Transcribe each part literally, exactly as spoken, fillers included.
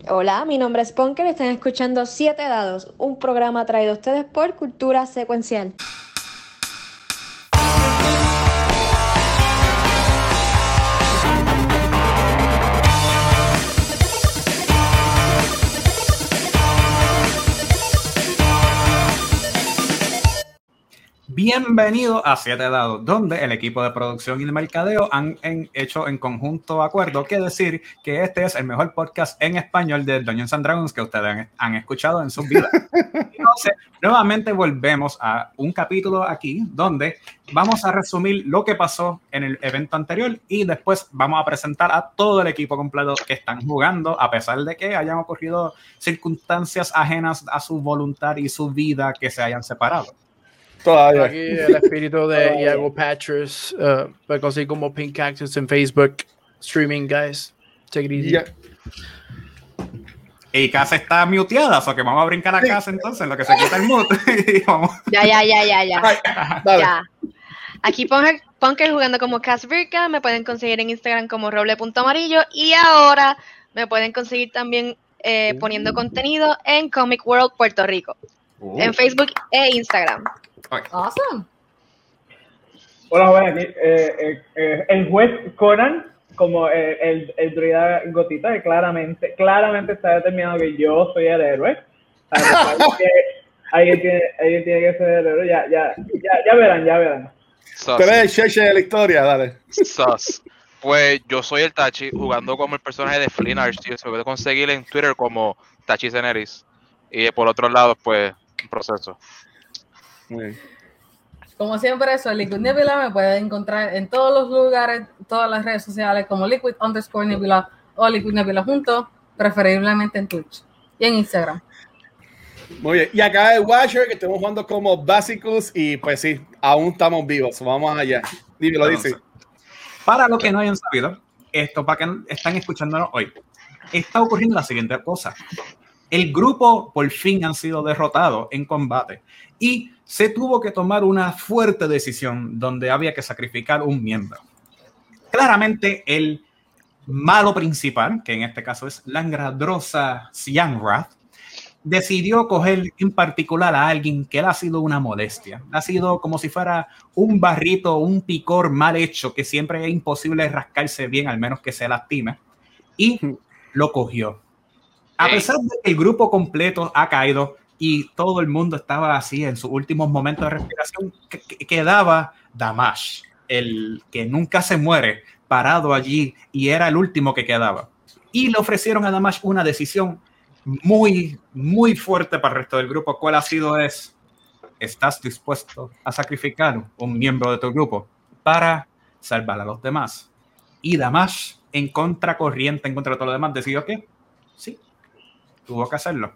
Hola, mi nombre es Ponker y están escuchando Siete Dados, un programa traído a ustedes por Cultura Secuencial. Bienvenido a Siete Dados, donde el equipo de producción y de mercadeo han en, hecho en conjunto acuerdo que decir que este es el mejor podcast en español de Dungeons and Dragons que ustedes han, han escuchado en sus vidas. Entonces, nuevamente volvemos a un capítulo aquí donde vamos a resumir lo que pasó en el evento anterior y después vamos a presentar a todo el equipo completo que están jugando, a pesar de que hayan ocurrido circunstancias ajenas a su voluntad y su vida que se hayan separado. Todavía. Aquí el espíritu de Iago Patches, uh, me conseguí como Pink Cactus en Facebook, streaming, guys. Take it easy. Yeah. Y casa está muteada, o sea que vamos a brincar a sí. Casa entonces, en lo que se quita el mute. ya, ya, ya, ya, ya. ya. Aquí Punker, Punker jugando como Cas Virka, me pueden conseguir en Instagram como roble.amarillo y ahora me pueden conseguir también eh, poniendo uh. contenido en Comic World Puerto Rico, uh. en Facebook e Instagram. Okay. Awesome. Hola, bueno, aquí eh, eh, eh, el juez Conan como eh, el, el druida Gotita, que claramente, claramente está determinado que yo soy el héroe. que alguien, tiene, alguien tiene que ser el héroe. Ya, ya, ya, ya verán, ya verán. Tú eres el cheche de la historia, dale. Sus. Pues yo soy el Tachi, jugando como el personaje de Flynn Archie. Se puede conseguir en Twitter como Tachi Ceneris. Y por otro lado, pues, un proceso. Muy bien. Como siempre, soy Liquid Nebula, me pueden encontrar en todos los lugares, todas las redes sociales como Liquid underscore Nebula o Liquid Nebula juntos, preferiblemente en Twitch y en Instagram. Muy bien, y acá el Watcher que estamos jugando como Basicus y pues sí, aún estamos vivos, vamos allá. Dime, lo dice. Para los que no hayan sabido, esto para que están escuchándonos hoy, está ocurriendo la siguiente cosa. El grupo por fin han sido derrotados en combate y se tuvo que tomar una fuerte decisión donde había que sacrificar un miembro. Claramente el malo principal, que en este caso es Langradrosa Sianrath, decidió coger en particular a alguien que le ha sido una molestia. Ha sido como si fuera un barrito, un picor mal hecho que siempre es imposible rascarse bien, al menos que se lastime, y lo cogió. A pesar de que el grupo completo ha caído y todo el mundo estaba así en sus últimos momentos de respiración, quedaba Damash, el que nunca se muere, parado allí y era el último que quedaba. Y le ofrecieron a Damash una decisión muy, muy fuerte para el resto del grupo. ¿Cuál ha sido? Es, ¿estás dispuesto a sacrificar un miembro de tu grupo para salvar a los demás? Y Damash, en contracorriente, en contra de todo lo demás, decidió que sí. Tuvo que hacerlo.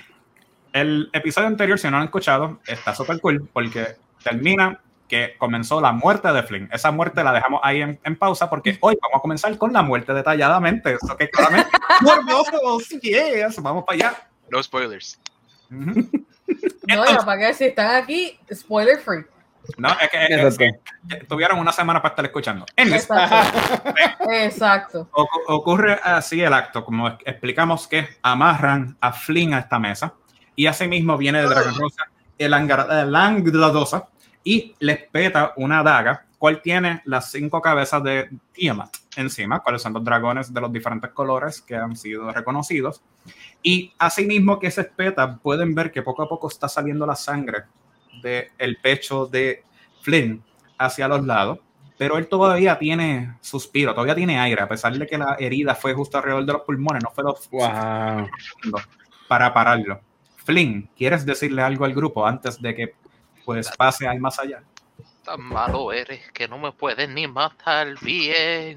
El episodio anterior, si no lo han escuchado, está súper cool porque termina que comenzó la muerte de Flynn. Esa muerte la dejamos ahí en, en pausa porque hoy vamos a comenzar con la muerte detalladamente. Eso que claramente... ¡Morbosos! ¡Yes! Vamos para allá. No spoilers. Uh-huh. No, ya para que si están aquí, spoiler free. No, es que, es que, que tuvieron una semana para estar escuchando. Exacto. Exacto. O, ocurre así el acto, como explicamos que amarran a Flynn a esta mesa y asimismo viene de Dragón-Rosa el Langradrosa y les peta una daga, cual tiene las cinco cabezas de Tiamat encima, cuáles son los dragones de los diferentes colores que han sido reconocidos. Y asimismo que se espeta, pueden ver que poco a poco está saliendo la sangre del pecho de Flynn hacia los lados, pero él todavía tiene suspiro, todavía tiene aire, a pesar de que la herida fue justo alrededor de los pulmones, no fue lo wow. para pararlo. Flynn, ¿quieres decirle algo al grupo antes de que pues pase al más allá? Tan malo eres que no me puedes ni matar bien.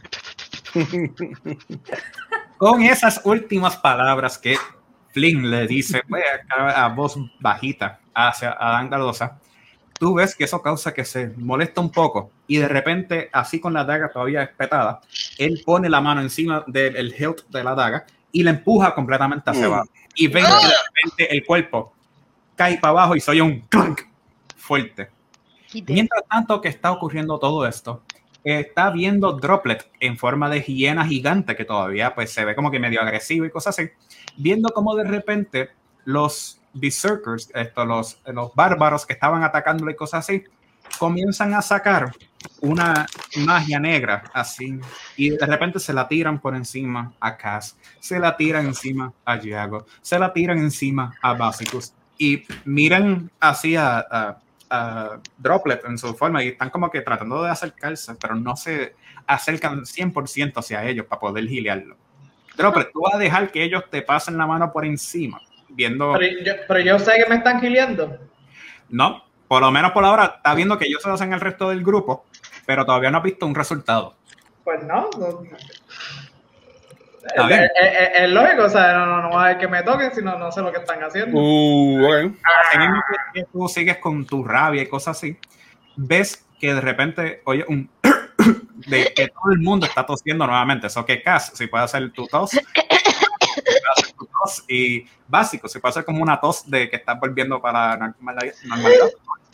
Con esas últimas palabras que Flynn le dice pues, a, a voz bajita hacia a Langradrosa, tú ves que eso causa que se molesta un poco y de repente, así con la daga todavía espetada, él pone la mano encima del hilt de la daga y la empuja completamente hacia abajo. Y ven que de repente el cuerpo cae para abajo y se oye un clank fuerte. Mientras tanto que está ocurriendo todo esto, está viendo Droplet en forma de hiena gigante que todavía pues se ve como que medio agresivo y cosas así, viendo como de repente los berserkers, esto, los, los bárbaros que estaban atacándole y cosas así, comienzan a sacar una magia negra así y de repente se la tiran por encima a Cass, se la tiran encima a Yago, se la tiran encima a Basicus y miran así a, a, a Droplet en su forma y están como que tratando de acercarse, pero no se acercan cien por ciento hacia ellos para poder gilearlo. Droplet, tú vas a dejar que ellos te pasen la mano por encima viendo... Pero yo, pero yo sé que me están gileando. No, por lo menos por ahora está viendo que ellos se hacen el resto del grupo, pero todavía no ha visto un resultado. Pues no, no. Está bien. Es, es, es lógico, o sea, no, no, no va a ver que me toquen, sino no sé lo que están haciendo. Uh, okay. Así mismo que tú sigues con tu rabia y cosas así, ves que de repente, oye, un de que todo el mundo está tosiendo nuevamente. Eso que Cass, si puede hacer tu tos, tu tos y básico, si puede hacer como una tos de que estás volviendo para la normalidad.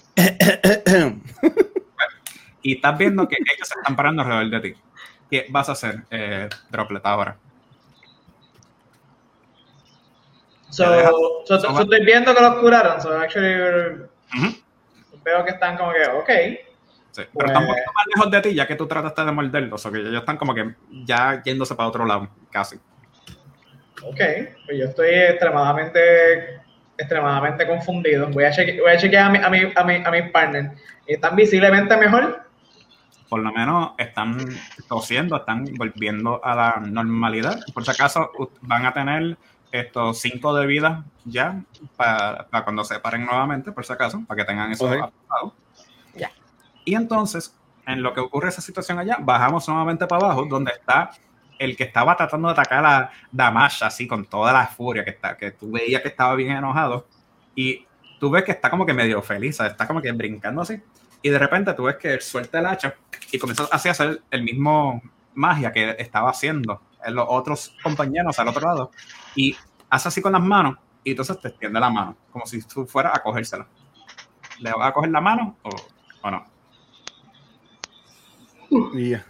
Y estás viendo que ellos se están parando alrededor de ti. ¿Qué vas a hacer, eh, Droplet, ahora? So, so, so, so estoy viendo que los curaron. So, actually, uh-huh. Veo que están como que, ok. Sí, pero pues, están un poquito más lejos de ti, ya que tú trataste de morderlos. O que ellos están como que ya yéndose para otro lado, casi. Ok, pues yo estoy extremadamente, extremadamente confundido. Voy a chequear, voy a chequear a mi, a mi, a mi, a mis partners. ¿Están visiblemente mejor? Por lo menos están tosiendo, están volviendo a la normalidad. Por si acaso van a tener estos cinco de vida ya para, para cuando se paren nuevamente, por si acaso, para que tengan eso okay. apuntado. Yeah. Y entonces, en lo que ocurre esa situación allá, bajamos nuevamente para abajo, donde está el que estaba tratando de atacar a Damash así con toda la furia, que, está, que tú veías que estaba bien enojado, y tú ves que está como que medio feliz, ¿sabes? Está como que brincando así, y de repente tú ves que él suelta el hacha y comienza así a hacer el mismo magia que estaba haciendo en los otros compañeros al otro lado, y hace así con las manos, y entonces te extiende la mano, como si tú fueras a cogérsela. ¿Le vas a coger la mano o, o no? Yeah.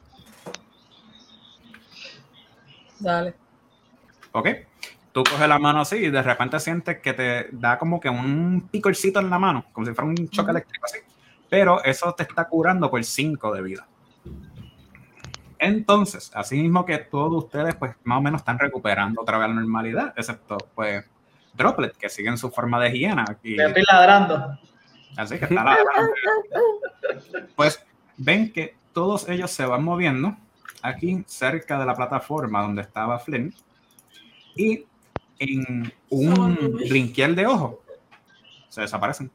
Dale. Ok. Tú coges la mano así y de repente sientes que te da como que un picorcito en la mano, como si fuera un choque uh-huh. eléctrico así. Pero eso te está curando por cinco de vida. Entonces, así mismo que todos ustedes, pues, más o menos están recuperando otra vez la normalidad, excepto, pues, Droplet, que sigue en su forma de hiena. Y, me estoy ladrando. Así que está ladrando. Pues, ven que todos ellos se van moviendo aquí cerca de la plataforma donde estaba Flynn y en un brinquiel de ojo se desaparecen.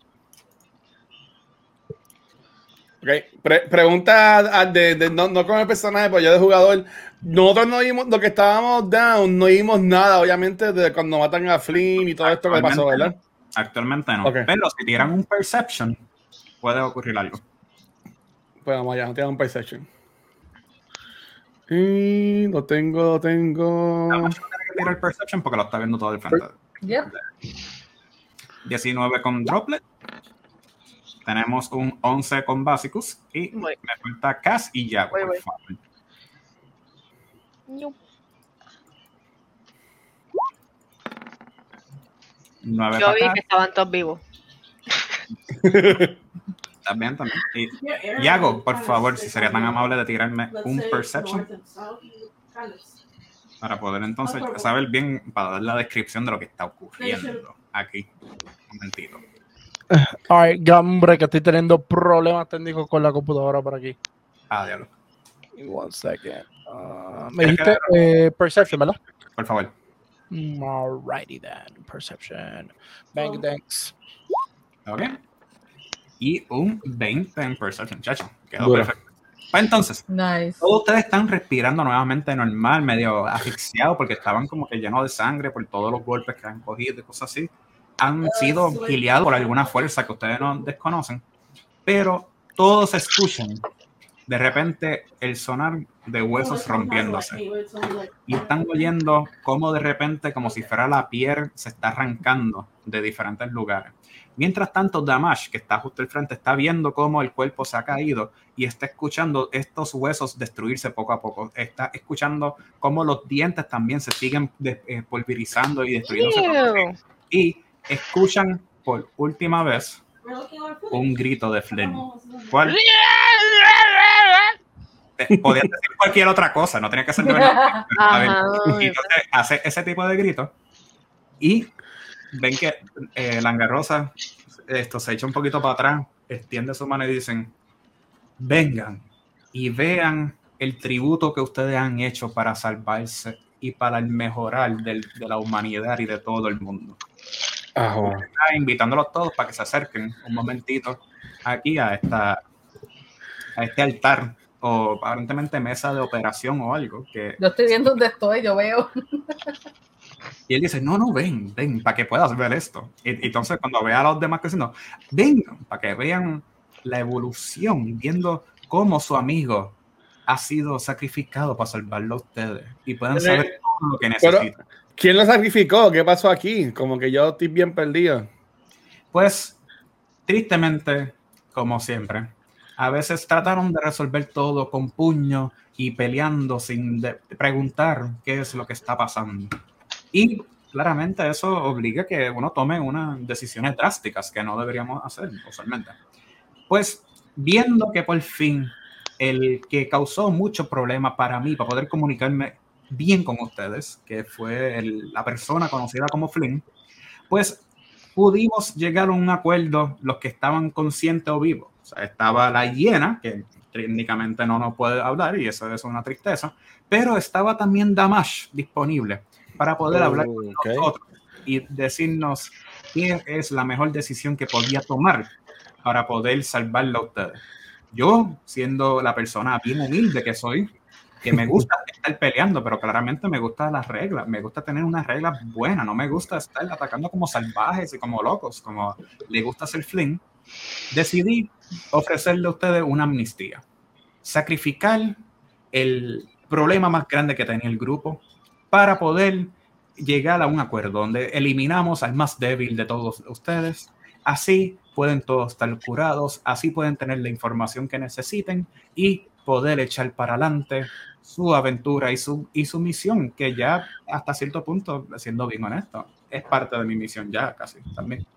Okay. Pre pregunta de, de, no, no con el personaje, pero yo de jugador. Nosotros no vimos, lo que estábamos down, no vimos nada, obviamente, de cuando matan a Flynn y todo esto que pasó, ¿verdad? Actualmente no. Okay. Pero si tiran un perception, puede ocurrir algo. Pues vamos allá, tiran un perception. Y lo tengo, lo tengo. No, no tiene que tirar el perception porque lo está viendo todo el frente. Yep. diecinueve con Droplet. Tenemos un once con Basicus y voy. Me falta Cass y Yago, por voy. favor. No. nueve Yo vi Cass. Que estaban todos vivos. También, también. Y Yago, por favor, si sería tan amable de tirarme un Perception para poder entonces saber bien, para dar la descripción de lo que está ocurriendo aquí. Un momentito. Alright, gambre, que estoy teniendo problemas técnicos con la computadora por aquí. Ah, diablo. One second. Uh, me dijiste eh, Perception, ¿verdad? Por favor. Alrighty then. Perception. Bang, thanks. Ok. Y un veinte en Perception, chacho. Quedó bueno. Perfecto. Pues entonces, nice. Todos ustedes están respirando nuevamente normal, medio asfixiados porque estaban como que llenos de sangre por todos los golpes que han cogido y cosas así. Han sido gileados por alguna fuerza que ustedes no desconocen, pero todos escuchan de repente el sonar de huesos rompiéndose. Y están oyendo cómo de repente, como si fuera la piel, se está arrancando de diferentes lugares. Mientras tanto, Damash, que está justo al frente, está viendo cómo el cuerpo se ha caído y está escuchando estos huesos destruirse poco a poco. Está escuchando cómo los dientes también se siguen de, eh, pulverizando y destruyéndose. Y escuchan por última vez un grito de Flynn. ¿Cuál? Podía decir cualquier otra cosa, no tenía que ser de verdad. A ver, y entonces hace ese tipo de grito y ven que eh, Langarrosa esto se echa un poquito para atrás, extiende su mano y dicen: vengan y vean el tributo que ustedes han hecho para salvarse y para el mejorar del, de la humanidad y de todo el mundo. Oh. Invitándolos todos para que se acerquen un momentito aquí a esta a este altar o aparentemente mesa de operación o algo que yo estoy viendo dónde estoy, yo veo. Y él dice: no, no, ven, ven, para que puedas ver esto. Y, y entonces cuando ve a los demás diciendo: vengan, para que vean la evolución, viendo cómo su amigo ha sido sacrificado para salvarlo a ustedes y pueden saber todo lo que necesitan. Pero, ¿quién lo sacrificó? ¿Qué pasó aquí? Como que yo estoy bien perdido. Pues, tristemente, como siempre, a veces trataron de resolver todo con puño y peleando sin de preguntar qué es lo que está pasando. Y claramente eso obliga a que uno tome unas decisiones drásticas que no deberíamos hacer usualmente. Pues viendo que por fin el que causó mucho problema para mí, para poder comunicarme bien con ustedes, que fue el, la persona conocida como Flynn, pues pudimos llegar a un acuerdo los que estaban conscientes o vivos. O sea, estaba la hiena, que técnicamente no nos puede hablar y eso es una tristeza, pero estaba también Damash disponible para poder oh, hablar con okay. nosotros y decirnos qué es la mejor decisión que podía tomar para poder salvarlo a ustedes. Yo, siendo la persona bien humilde que soy, que me gusta estar peleando, pero claramente me gustan las reglas, me gusta tener unas reglas buenas, no me gusta estar atacando como salvajes y como locos, como le gusta hacer Flynn, decidí ofrecerle a ustedes una amnistía, sacrificar el problema más grande que tenía el grupo para poder llegar a un acuerdo donde eliminamos al más débil de todos ustedes. Así pueden todos estar curados, así pueden tener la información que necesiten y poder echar para adelante su aventura y su, y su misión, que ya hasta cierto punto, siendo bien honesto, es parte de mi misión ya casi también.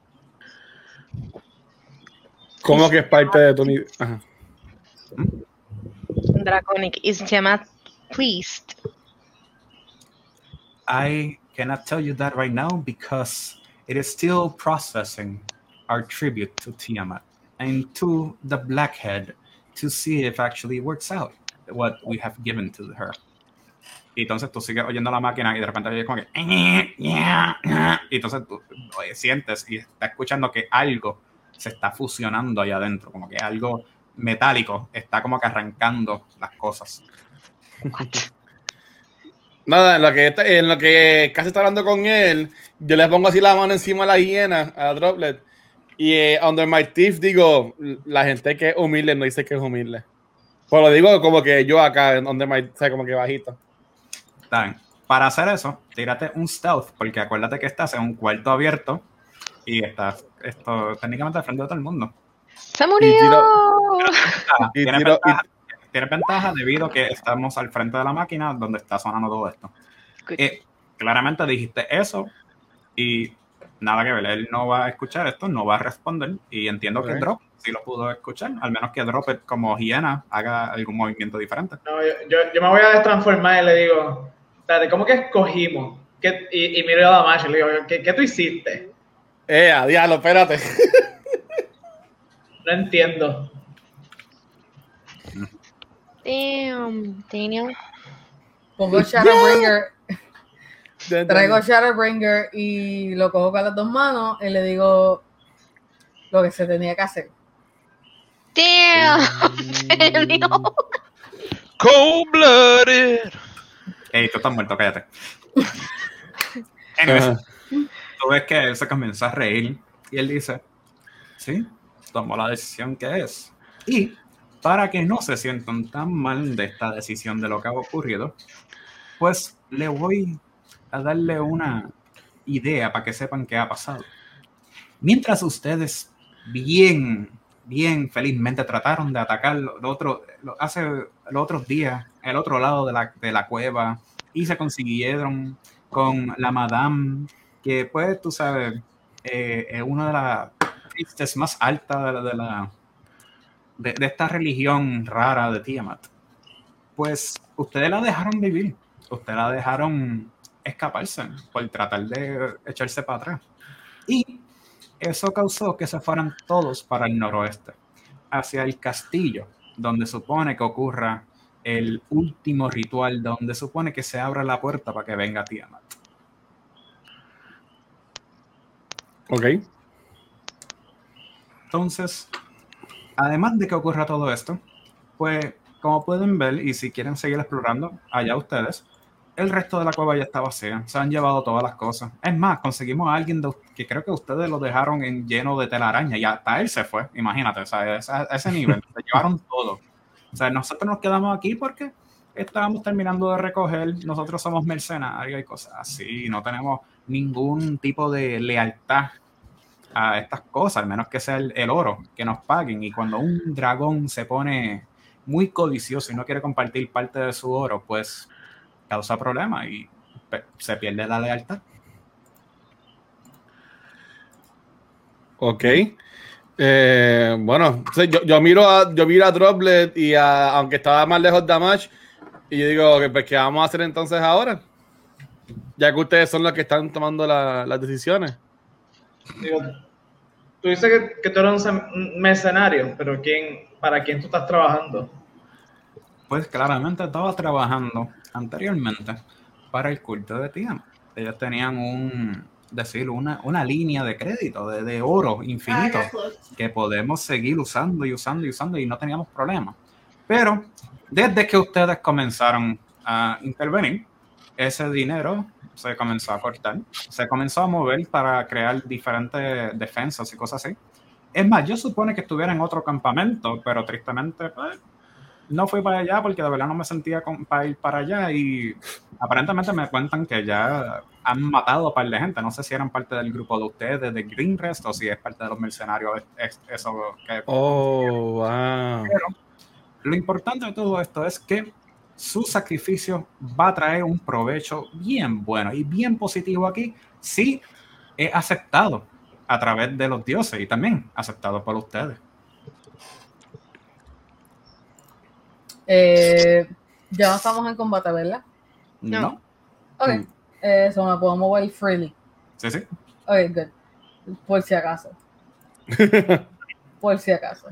¿Cómo que es parte de tu misión? Draconic is Tiamat pleased? I cannot tell you that right now because it is still processing our tribute to Tiamat and to the Blackhead to see if actually works out what we have given to her. Y entonces tú sigues oyendo la máquina y de repente oyes como que y entonces tú oye, sientes y estás escuchando que algo se está fusionando ahí adentro, como que algo metálico está como que arrancando las cosas. Nada, en lo que está, en lo que casi está hablando con él, yo le pongo así la mano encima a la hiena, a Droplet, y eh, under my teeth digo, la gente que es humilde no dice que es humilde. Pues lo digo como que yo acá, under my, o sea, como que bajito. Está bien. Para hacer eso, tírate un stealth, porque acuérdate que estás en un cuarto abierto y estás esto técnicamente al frente de todo el mundo. ¡Se murió! Y tiro, y tiro, ventaja, y... Tienes ventaja debido a que estamos al frente de la máquina donde está sonando todo esto. Eh, claramente dijiste eso y nada que ver, él no va a escuchar esto, no va a responder y entiendo okay. que Drop sí lo pudo escuchar, al menos que Drop como hiena haga algún movimiento diferente. No, yo, yo, yo me voy a transformar y le digo, ¿cómo que escogimos? ¿Qué? Y, y miro a Damash y le digo, ¿qué, qué tú hiciste? Eh, a diablo, espérate. No entiendo. Damn, Daniel. Pongo Shadowbringer. Traigo Shadowbringer y lo cojo con las dos manos y le digo lo que se tenía que hacer. Damn, Daniel. Cold-blooded. Ey, tú estás muerto, cállate. Anyways, tú ves que él se comienza a reír y él dice, sí, tomó la decisión que es. Y para que no se sientan tan mal de esta decisión de lo que ha ocurrido, pues le voy a darle una idea para que sepan qué ha pasado. Mientras ustedes bien, bien felizmente trataron de atacar lo otro, lo, hace los otros días, el otro lado de la, de la cueva, y se consiguieron con la Madame, que pues tú sabes, eh, es una de las tristes más altas de la, de, la de, de esta religión rara de Tiamat. Pues ustedes la dejaron vivir, ustedes la dejaron escaparse por tratar de echarse para atrás. Y eso causó que se fueran todos para el noroeste, hacia el castillo, donde supone que ocurra el último ritual, donde supone que se abra la puerta para que venga Tiamat. Ok. Entonces, además de que ocurra todo esto, pues como pueden ver, y si quieren seguir explorando, allá ustedes, el resto de la cueva ya está vacía. Se han llevado todas las cosas. Es más, conseguimos a alguien de, que creo que ustedes lo dejaron en, lleno de telaraña y hasta él se fue. Imagínate, o sea, a ese nivel. Se llevaron todo. O sea, nosotros nos quedamos aquí porque estábamos terminando de recoger. Nosotros somos mercenarios y cosas así. No tenemos ningún tipo de lealtad a estas cosas, al menos que sea el, el oro, que nos paguen. Y cuando un dragón se pone muy codicioso y no quiere compartir parte de su oro, pues causa problemas y se pierde la lealtad. Ok. Eh, bueno, yo, yo miro a yo miro a Droplet y a, aunque estaba más lejos de Amash, y yo digo, pues, ¿qué vamos a hacer entonces ahora? Ya que ustedes son los que están tomando la, las decisiones. Digo, tú dices que, que tú eres un mercenario, pero ¿quién, ¿para quién tú estás trabajando? Pues claramente estaba trabajando anteriormente para el culto de Tiamat. Ellos tenían un, decir, una, una línea de crédito, de, de oro infinito, que podemos seguir usando y usando y usando y no teníamos problemas. Pero desde que ustedes comenzaron a intervenir, ese dinero se comenzó a cortar, se comenzó a mover para crear diferentes defensas y cosas así. Es más, yo supone que estuviera en otro campamento, pero tristemente pues, no fui para allá porque de verdad no me sentía con, para ir para allá y aparentemente me cuentan que ya han matado a par de gente. No sé si eran parte del grupo de ustedes, de Green Rest, o si es parte de los mercenarios. Eso que oh, wow. Pero lo importante de todo esto es que su sacrificio va a traer un provecho bien bueno y bien positivo aquí si es aceptado a través de los dioses y también aceptado por ustedes. Eh, ya no estamos en combate, ¿verdad? No. Ok. Eso me puedo mover freely. Sí, sí. Ok, good. Por si acaso. Por si acaso.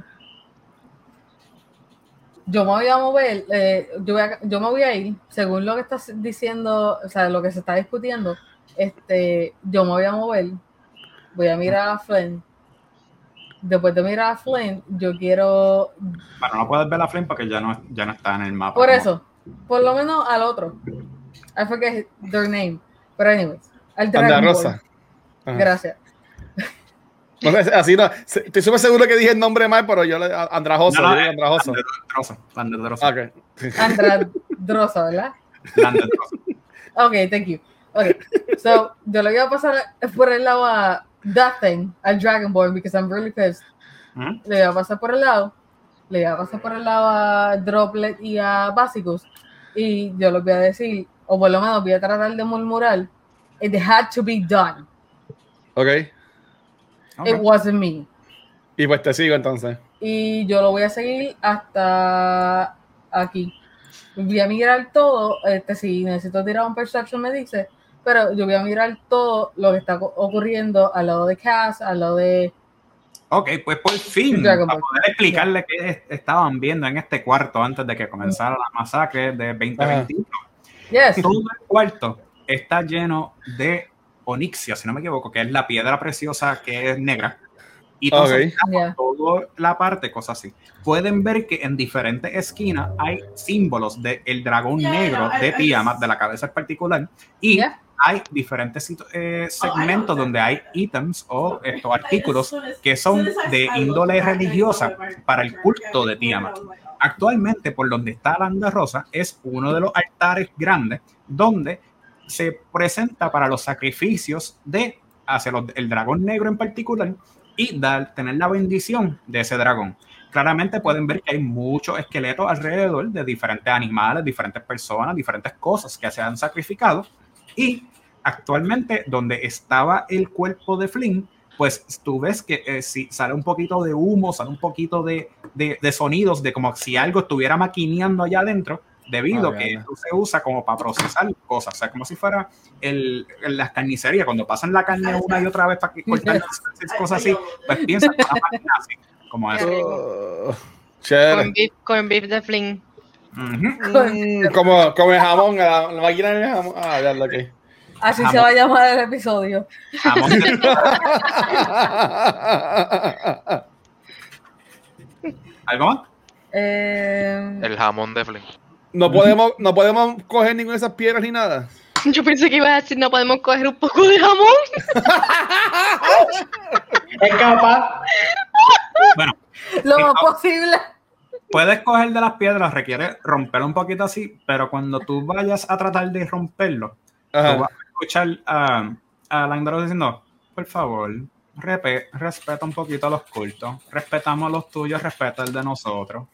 Yo me voy a mover, eh, yo, voy a, yo me voy a ir, según lo que estás diciendo, o sea, lo que se está discutiendo, este, yo me voy a mover, voy a mirar a Flynn. Después de mirar a Flynn, yo quiero... Bueno, no puedes ver a Flynn porque ya no, ya no está en el mapa. Por eso, por lo menos al otro. I forget their name. But anyways, al Andra Rosa. Ajá. Gracias. No sé, así no. Estoy súper seguro que dije el nombre mal, pero yo le... Andrajoso. No, no, yo Andrajoso. Androsa. Androsa. Okay. Andradrosa, ¿verdad? Androsa. Ok, thank you. Ok, so, yo le voy a pasar por el lado a that thing, al Dragonborn, because I'm really pissed. ¿Mm? Le voy a pasar por el lado, le voy a pasar por el lado a Droplet y a Basicus, y yo les voy a decir, o por lo menos voy a tratar de murmurar, it had to be done. Ok. Okay. It wasn't me. Y pues te sigo entonces. Y yo lo voy a seguir hasta aquí. Voy a mirar todo, este, si necesito tirar un perception me dice, pero yo voy a mirar todo lo que está ocurriendo al lado de Cass, al lado de... Ok, pues por fin, para poder explicarle qué estaban viendo en este cuarto antes de que comenzara la masacre de veinte veintiuno. Yes. Todo el cuarto está lleno de onixia, si no me equivoco, que es la piedra preciosa que es negra. Y entonces, okay. yeah. toda la parte, cosas así. Pueden ver que en diferentes esquinas hay símbolos del dragón yeah, negro yeah, de Tiamat, de la cabeza en particular, y yeah. hay diferentes eh, segmentos donde hay ítems o estos artículos que son de índole religiosa para el culto de Tiamat. Actualmente, por donde está la Anda Rosa, es uno de los altares grandes donde se presenta para los sacrificios de hacia los, el dragón negro en particular y dar, tener la bendición de ese dragón. Claramente pueden ver que hay muchos esqueletos alrededor de diferentes animales, diferentes personas, diferentes cosas que se han sacrificado. Y actualmente, donde estaba el cuerpo de Flynn, pues tú ves que eh, si sale un poquito de humo, sale un poquito de, de, de sonidos, de como si algo estuviera maquineando allá adentro, debido a que esto se usa como para procesar cosas. O sea, como si fuera el, las carnicerías, cuando pasan la carne una y otra vez para que cortar cosas así, pues piensa que una máquina así, como eso. Oh, corn, beef, corn beef de Flynn. Uh-huh. Mm, como, como el jamón, la, la máquina de jamón. Ah, ya lo que. Así Jamón. se va a llamar el episodio. Jamón de... ¿Algo más? Eh, El jamón de Flynn. No podemos, no podemos coger ninguna de esas piedras ni nada. Yo pensé que iba a decir, no podemos coger un poco de jamón. Es capaz. Bueno, lo más esto- posible. puedes coger de las piedras, requiere romperlo un poquito así, pero cuando tú vayas a tratar de romperlo, Ajá. tú vas a escuchar a, a Landro diciendo, por favor, repe- respeta un poquito a los cultos, respetamos los tuyos, respeta el de nosotros.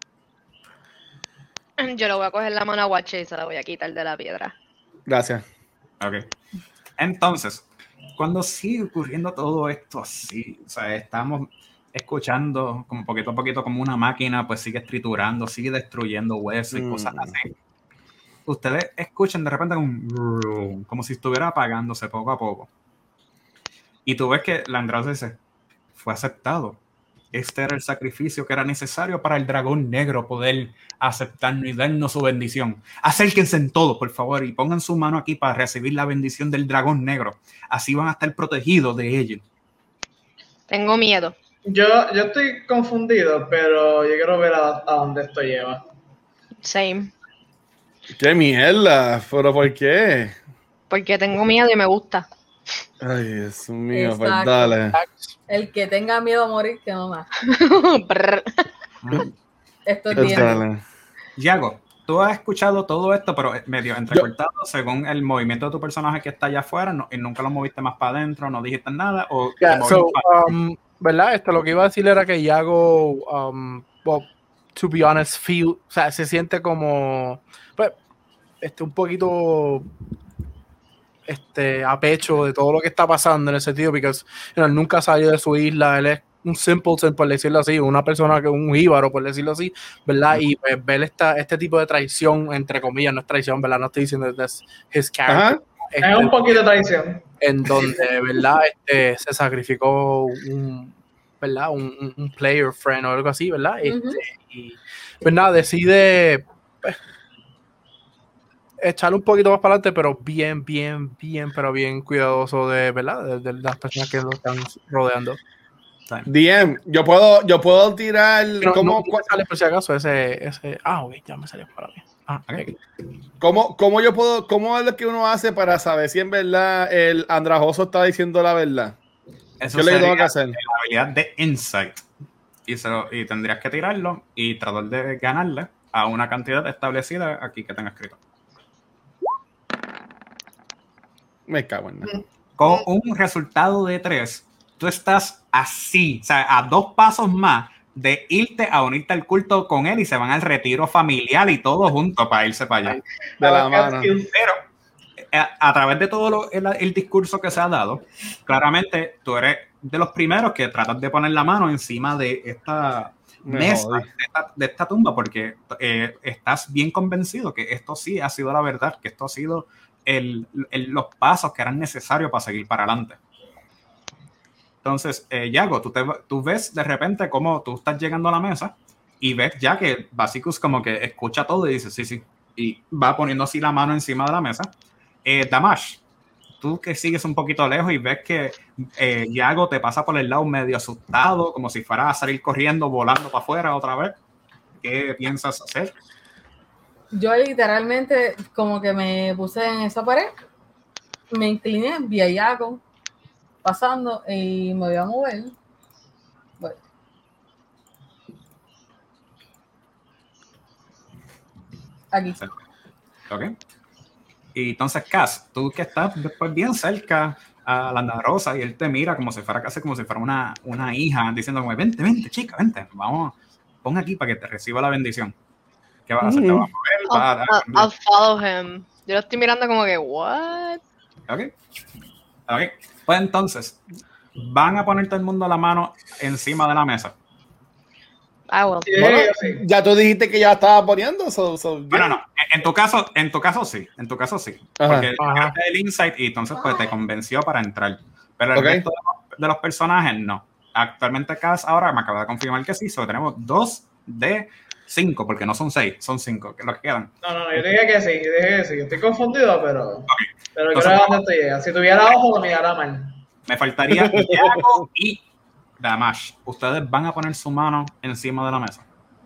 Yo le voy a coger la mano a Guache y se la voy a quitar de la piedra. Gracias. Ok. Entonces, cuando sigue ocurriendo todo esto así, o sea, estamos escuchando como poquito a poquito como una máquina pues sigue triturando, sigue destruyendo huesos y Mm. cosas así. Ustedes escuchan de repente como, como si estuviera apagándose poco a poco. Y tú ves que Landraus dice, fue aceptado. Este era el sacrificio que era necesario para el dragón negro poder aceptarnos y darnos su bendición. Acérquense en todo, por favor, y pongan su mano aquí para recibir la bendición del dragón negro. Así van a estar protegidos de ellos. Tengo miedo. Yo, yo estoy confundido, pero yo quiero ver a, a dónde esto lleva. Same. ¡Qué mierda! ¿Pero por qué? Porque tengo miedo y me gusta. Ay, Dios mío, pues Exacto. dale. El que tenga miedo a morir, que no más. Brr. Esto es Pues bien. dale. Yago, tú has escuchado todo esto, pero medio entrecortado según el movimiento de tu personaje que está allá afuera, no, y nunca lo moviste más para adentro, no dijiste nada, o Yeah, te so, moviste para- um, ¿verdad? Esto lo que iba a decir era que Yago, um, well, to be honest, feel, o sea, se siente como, pues, este, un poquito, este, a pecho de todo lo que está pasando en el sentido, porque you know, él nunca salió de su isla, él es un simpleton, por decirlo así, una persona que un jíbaro, por decirlo así, ¿verdad? Y pues, ver esta, este tipo de traición, entre comillas, no es traición, ¿verdad? No estoy diciendo que es his character. Ajá. Este, Es un poquito de traición. en donde, ¿verdad? Este, se sacrificó un, ¿verdad? Un, un- un player friend o algo así, ¿verdad? Este, Ujú. y pues nada, decide pues, echarle un poquito más para adelante, pero bien, bien, bien, pero bien cuidadoso de, ¿verdad? De, de las personas que lo están rodeando. D M, yo puedo, yo puedo tirar. Pero ¿Cómo, no, no me sale por si acaso ese, ese, ah, ok, ya me salió para mí. Ah, ok. cómo, cómo yo puedo, cómo es lo que uno hace para saber si en verdad el andrajoso está diciendo la verdad? Eso ¿Qué le tengo sería que hacer? la habilidad de Insight. Y, se lo- y tendrías que tirarlo y tratar de ganarle a una cantidad establecida aquí que tenga escrito. Me cago en nada. Con un resultado de tres, tú estás así, o sea, a dos pasos más de irte a unirte al culto con él y se van al retiro familiar y todo junto para irse para allá. De la mano. Pero a, a través de todo lo- el, el discurso que se ha dado, claramente tú eres de los primeros que tratas de poner la mano encima de esta Me mesa, jodí. de esta, de esta tumba, porque eh, estás bien convencido que esto sí ha sido la verdad, que esto ha sido el, el- los pasos que eran necesarios para seguir para adelante. Entonces, eh, Yago, tú, te, tú ves de repente cómo tú estás llegando a la mesa y ves ya que Basicus como que escucha todo y dice, sí, sí, y va poniendo así la mano encima de la mesa. Eh, Damash, tú que sigues un poquito lejos y ves que eh, Yago te pasa por el lado medio asustado, como si fuera a salir corriendo, volando para afuera otra vez. ¿Qué piensas hacer? Yo literalmente como que me puse en esa pared me incliné, vi a Yago pasando y me voy a mover. Bueno. Aquí. Ok. Y entonces, Cass, tú que estás después bien cerca a la Rosa y él te mira como si fuera casi como si fuera una, una hija, diciendo como, vente, vente, chica, vente, vamos, pon aquí para que te reciba la bendición. ¿Qué vas a hacer? ¿Te vas a mover? ¿Vas a dar I'll, I'll follow him. Yo lo estoy mirando como que, what? Ok. Ok. Pues entonces, van a poner todo el mundo la mano encima de la mesa. I will. Sí, Bueno, sí. ya tú dijiste que ya estaba poniendo. So, so, Bueno, no, en, en tu caso, en tu caso sí, en tu caso sí. Ajá. Porque Ajá. el insight y entonces pues te convenció para entrar. Pero el Ok. resto de los, de los personajes no. Actualmente Cass ahora me acaba de confirmar que sí, solo tenemos dos de cinco, porque no son seis, son cinco, que es lo que quedan. No, no, no, yo dije que sí, yo dije que sí. Estoy confundido, pero. Pero Entonces, creo que dónde estoy llegando. Si tuviera ojo, lo mirara mal. Me faltaría Yago y Damash. Ustedes van a poner su mano encima de la mesa.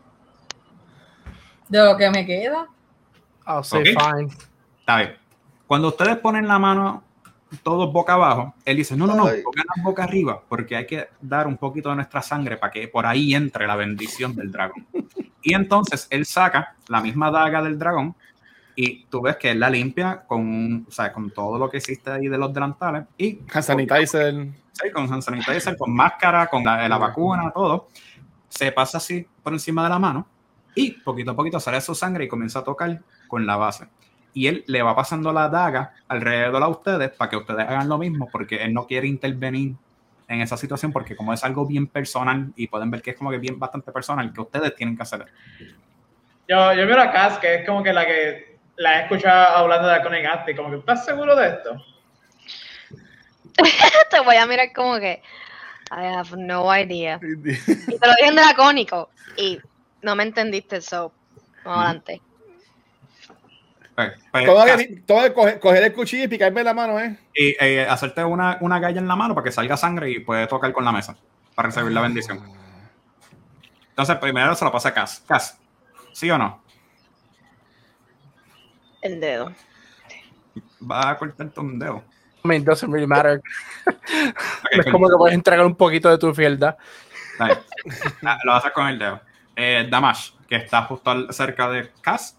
De lo que me queda. I'll say Ok. fine. Está bien. Cuando ustedes ponen la mano todos boca abajo, él dice, no, no, no, Ay. pongan boca arriba, porque hay que dar un poquito de nuestra sangre para que por ahí entre la bendición del dragón. Y entonces él saca la misma daga del dragón y tú ves que él la limpia con, o sea, con todo lo que hiciste ahí de los delantales y Hand sanitizer. sí, con hand sanitizer, con máscara, con la, la vacuna, todo. Se pasa así por encima de la mano y poquito a poquito sale su sangre y comienza a tocar con la base. Y él le va pasando la daga alrededor a ustedes para que ustedes hagan lo mismo, porque él no quiere intervenir en esa situación, porque como es algo bien personal, y pueden ver que es como que bien bastante personal, que ustedes tienen que hacer. Yo, yo miro a Cass, que es como que la que la he escuchado hablando de la Conegasti, como que, ¿estás seguro de esto? Te voy a mirar como que, I have no idea. Y te lo dije en dracónico y no me entendiste, so, vamos adelante. Pues, pues, Todo Cass, que, todo que coger, coger el cuchillo y picarme la mano, ¿eh? y eh, hacerte una, una galla en la mano para que salga sangre y puede tocar con la mesa para recibir la bendición. Entonces, primero se lo pasa a Cass. Cass, ¿sí o no? El dedo. Va a cortarte un dedo. I mean, it doesn't really matter. Okay, Es como que puedes entregar un poquito de tu fielda. Dale. Ah, lo haces con el dedo. Eh, Damash, que está justo al- cerca de Cass,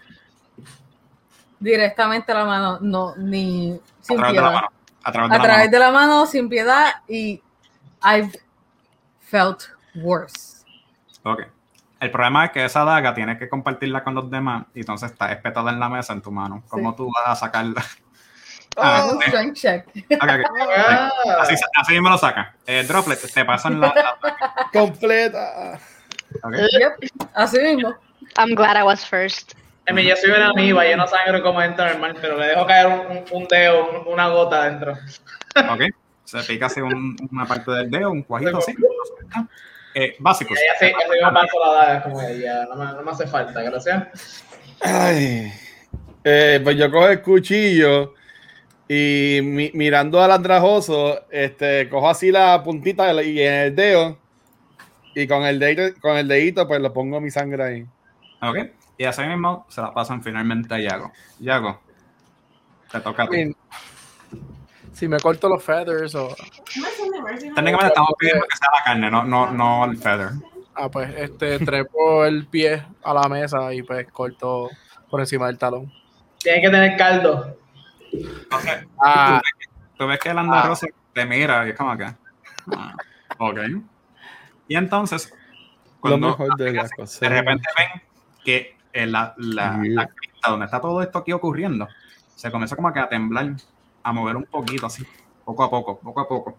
Directamente la mano, no, ni a sin través de la piedad. mano. A través de A la través mano. de la mano, sin piedad, y I've felt worse. Ok. El problema es que esa daga tienes que compartirla con los demás y entonces está espetada en la mesa en tu mano. ¿Cómo Sí. tú vas a sacarla? Oh, Ah, un eh. strength check. Ok, ok. Ah. Así, así mismo lo saca. Eh, Droplet, te pasan la, la daga. Completa. Ok. Yep, así mismo. I'm glad I was first. I mean, yo soy una amiba, yo no sangro como entra normal, pero le dejo caer un, un, un dedo, un- una gota adentro. Ok. Se pica así un- una parte del dedo, un cuajito así. Eh, básicos. Y así, así me paso la daga, como que ya, no me, no me hace falta, gracias. Ay. Eh, pues yo cojo el cuchillo y mi- mirando al andrajoso, este, cojo así la puntita y en el dedo y con el dedito, con el dedito pues lo pongo mi sangre ahí. Ok. Y así mismo se la pasan finalmente a Yago. Yago, te toca a I ti. mean, si me corto los feathers o... Técnicamente estamos pidiendo que sea la carne, no, no, no el feather. Ah, pues, este, trepo el pie a la mesa y pues corto por encima del talón. Tiene que tener caldo. Entonces, Ah, tú ves que el andarroso te mira y es como que. ah, ok. Y entonces, Lo cuando mejor de las cosas. de repente ven que en la, la, la cripta donde está todo esto aquí ocurriendo, se comienza como que a temblar, a mover un poquito así, poco a poco, poco a poco.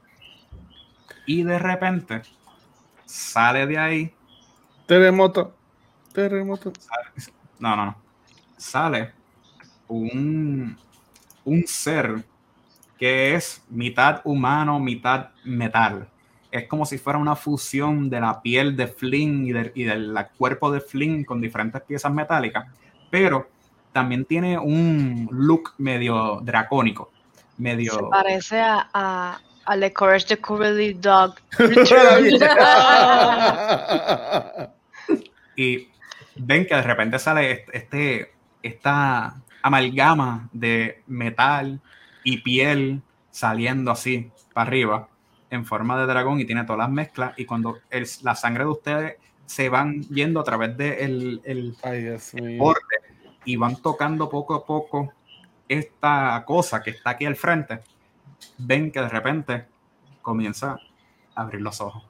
Y de repente sale de ahí, Terremoto. Terremoto. no, no, no, sale un, un ser que es mitad humano, mitad metal. Es como si fuera una fusión de la piel de Flynn y, de, y del la cuerpo de Flynn con diferentes piezas metálicas, pero también tiene un look medio dracónico, medio... Se parece a, a, a The Courage the Cowardly Dog. Y ven que de repente sale este, esta amalgama de metal y piel saliendo así para arriba en forma de dragón y tiene todas las mezclas y cuando el, la sangre de ustedes se van yendo a través del de el, el, el borde y van tocando poco a poco esta cosa que está aquí al frente, ven que de repente comienza a abrir los ojos.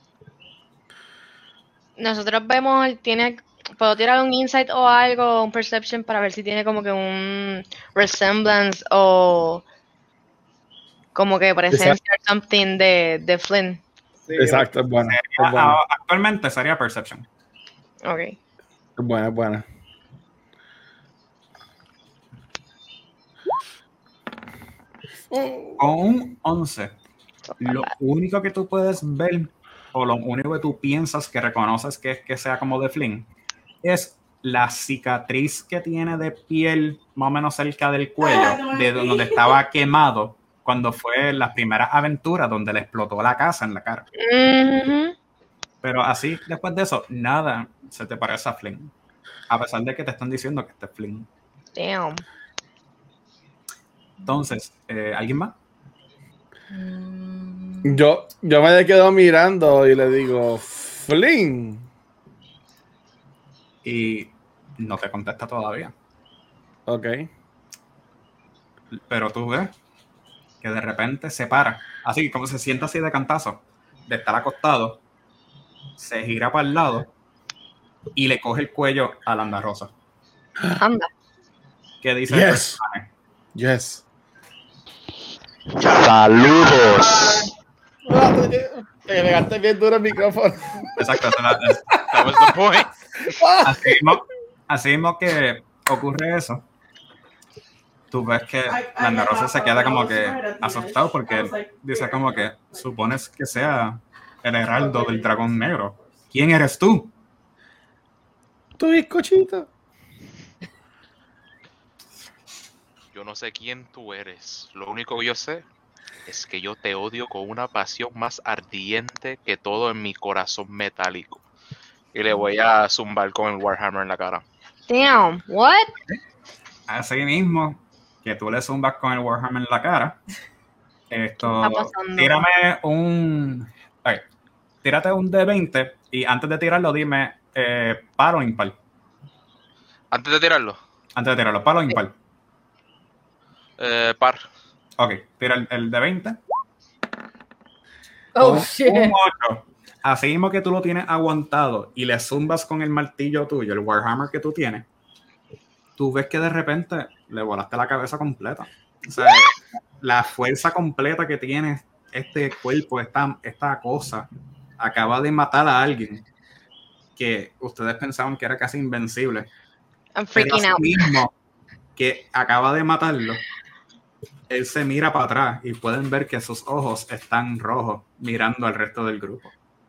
Nosotros vemos, tiene, puedo tirar un insight o algo, un perception para ver si tiene como que un resemblance o como que presencia o something de, de Flynn. Sí, exacto, es buena. Sería, es buena. Actualmente sería perception. Ok. Es buena, es buena. Con un once, lo único que tú puedes ver o lo único que tú piensas que reconoces que es que sea como de Flynn es la cicatriz que tiene de piel más o menos cerca del cuello, de donde estaba quemado cuando fue las primeras aventuras donde le explotó la casa en la cara. Mm-hmm. Pero así, después de eso, nada se te parece a Flynn. A pesar de que te están diciendo que este es Flynn. Damn. Entonces, eh, ¿alguien más? Yo, yo me quedo mirando y le digo, Flynn. Y no te contesta todavía. Ok. Pero tú ves que de repente se para, así como se sienta así de cantazo, de estar acostado, se gira para el lado y le coge el cuello a la Anda Rosa. Anda. ¿Qué dice yes. el personaje? Yes. ¡Saludos! Te pegaste bien duro el micrófono. Exacto. That was the point. Así mismo, así mismo que ocurre eso, tú ves que la Anda Rosa se queda como que asustado porque dice como que supones que sea el heraldo del dragón negro. ¿Quién eres tú? Tu bizcochito. Yo no sé quién tú eres. Lo único que yo sé es que yo te odio con una pasión más ardiente que todo en mi corazón metálico. Y le voy a zumbar con el Warhammer en la cara. Damn, what? Así mismo que tú le zumbas con el Warhammer en la cara. Esto, tírame un... Okay, tírate un D veinte y antes de tirarlo dime eh, par o impar. ¿Antes de tirarlo? Antes de tirarlo, par o impar. Eh, par. Ok, tira el, el D veinte. Oh, un, shit. Un ocho. Así mismo que tú lo tienes aguantado y le zumbas con el martillo tuyo, el Warhammer que tú tienes, tú ves que de repente le volaste la cabeza completa. O sea, la fuerza completa que tiene este cuerpo, esta, esta cosa, acaba de matar a alguien que ustedes pensaban que era casi invencible. I'm freaking Pero out. mismo que acaba de matarlo, él se mira para atrás y pueden ver que sus ojos están rojos mirando al resto del grupo.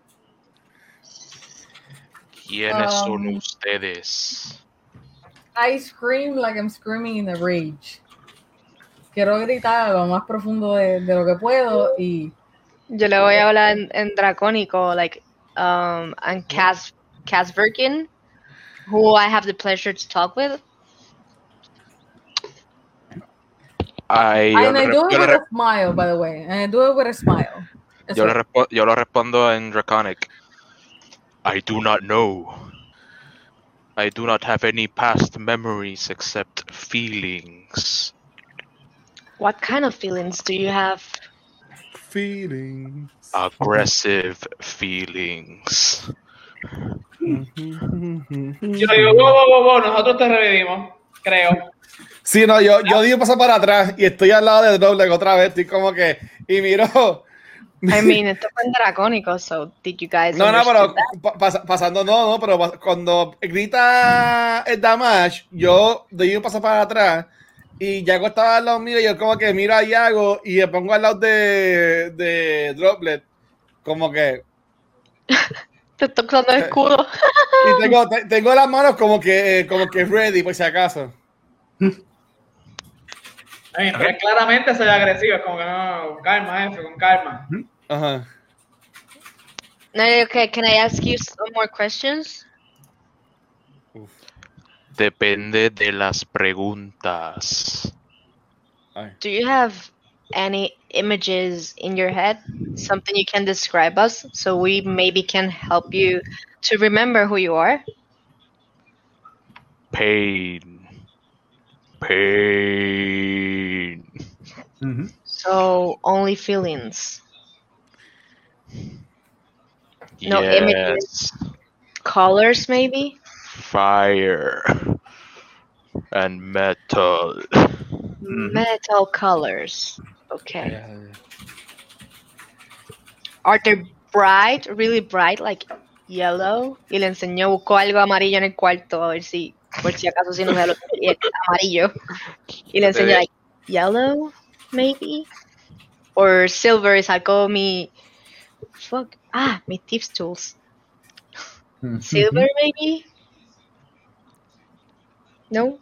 ¿Quiénes Um, son ustedes? I scream like I'm screaming in a rage. Quiero gritar a lo más profundo de, de lo que puedo y... Yo le voy a hablar en, en dracónico, like, um, and Cas, Casverkin, who I have the pleasure to talk with. Ay, yo, And le, I do it yo, with le, a smile, by the way. And I do it with a smile. yo, le respo yo lo respondo en Draconic. I do not know. I do not have any past memories except feelings. What kind of feelings do you have? Feelings. Aggressive feelings. Yo digo, wow, wow, wow, wow, nosotros te revivimos, creo. Sí, no, yo, yo digo pasar para atrás y estoy al lado de Doble otra vez, estoy como que, y miro. I mean, esto fue en dracónico, so did you guys No, no, pero that? pas, pasando, no, no, pero cuando grita el damage, yo doy un paso para atrás y Yago estaba al lado mío y yo como que miro a Yago y me pongo al lado de, de Droplet, como que... Te estoy usando el escudo. Y tengo, tengo las manos como que, como que ready, por si acaso. Ay, pero claramente soy agresivo, es como que no, con calma, jefe, con calma. Ajá. No, okay, can I ask you some more questions? Depende de las preguntas. do you have any images in your head, something you can describe us, so we maybe can help you to remember who you are? Pain. Pain. Mm-hmm. So only feelings. No yes. images. Colors maybe? Fire. And metal. Mm-hmm. Metal colors. Okay. Yeah. Are they bright, really bright, like yellow? Y le enseñó, buscó algo amarillo en el cuarto, a ver si, por si acaso si no ve lo que es amarillo. Y le enseñó, like, yellow, maybe? Or silver es algo mi... Fuck. Ah, mis tips tools. Mm-hmm. Silver, maybe? No?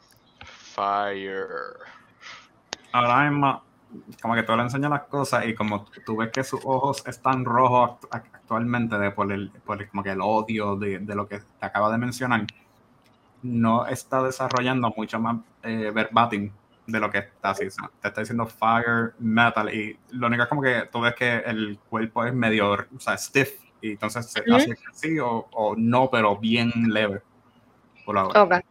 Fire. Ahora mismo, como que tú le enseñas las cosas y como tú ves que sus ojos están rojos act- actualmente de por el, por el- como que el odio de, de lo que te acaba de mencionar, no está desarrollando mucho más eh, verbatim de lo que está haciendo. Te está diciendo fire, metal, y lo único es como que tú ves que el cuerpo es medio, o sea, stiff, y entonces se Ujú. hace que sí o, o no, pero bien leve. Por ahora. Ok.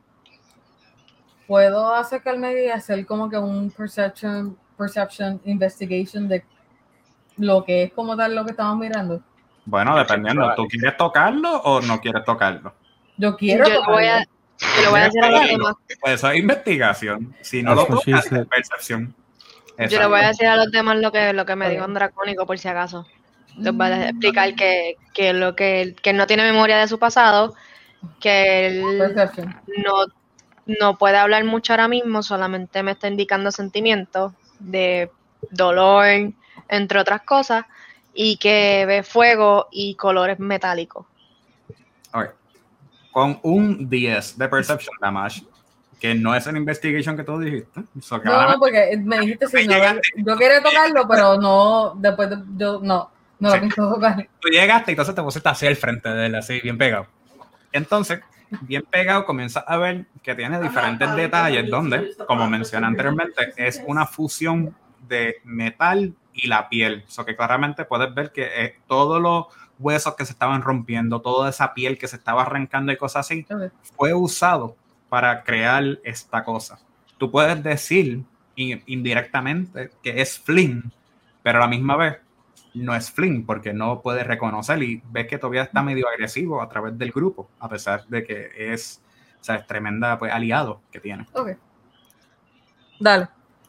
Puedo acercarme y hacer como que un perception, perception investigation de lo que es como tal lo que estamos mirando. Bueno, dependiendo, ¿tú quieres tocarlo o no quieres tocarlo? Yo quiero Yo lo voy a, tocarlo. yo lo voy a hacer a los demás. Pues eso es investigación. Si no lo That's what she tocas, said. es percepción. Yo le voy a Exacto. decir a los demás lo que, lo que me Ok. dijo un dracónico, por si acaso. Les voy a explicar que, que lo que, que él no tiene memoria de su pasado, que él Perception. no, no puede hablar mucho ahora mismo, solamente me está indicando sentimientos de dolor, entre otras cosas, y que ve fuego y colores metálicos. Ok. Con un diez de Perception Damage, que no es en Investigation que tú dijiste. So, No, claramente- no, porque me dijiste si no, Llegaste. yo quería tocarlo, pero no, después de, yo no, no Sí. lo pienso tocar. Tú llegaste y entonces te pusiste así al frente de él, así bien pegado. Entonces, bien pegado, comienzas a ver que tiene diferentes detalles donde, como mencioné anteriormente, es una fusión de metal y la piel. O so que claramente puedes ver que eh, todos los huesos que se estaban rompiendo, toda esa piel que se estaba arrancando y cosas así, Okay. fue usado para crear esta cosa. Tú puedes decir in- indirectamente que es Flynn, pero a la misma vez no es Flynn porque no puedes reconocer y ves que todavía está medio agresivo a través del grupo, a pesar de que es, o sea, es tremenda pues, aliado que tiene. Ok. Dale.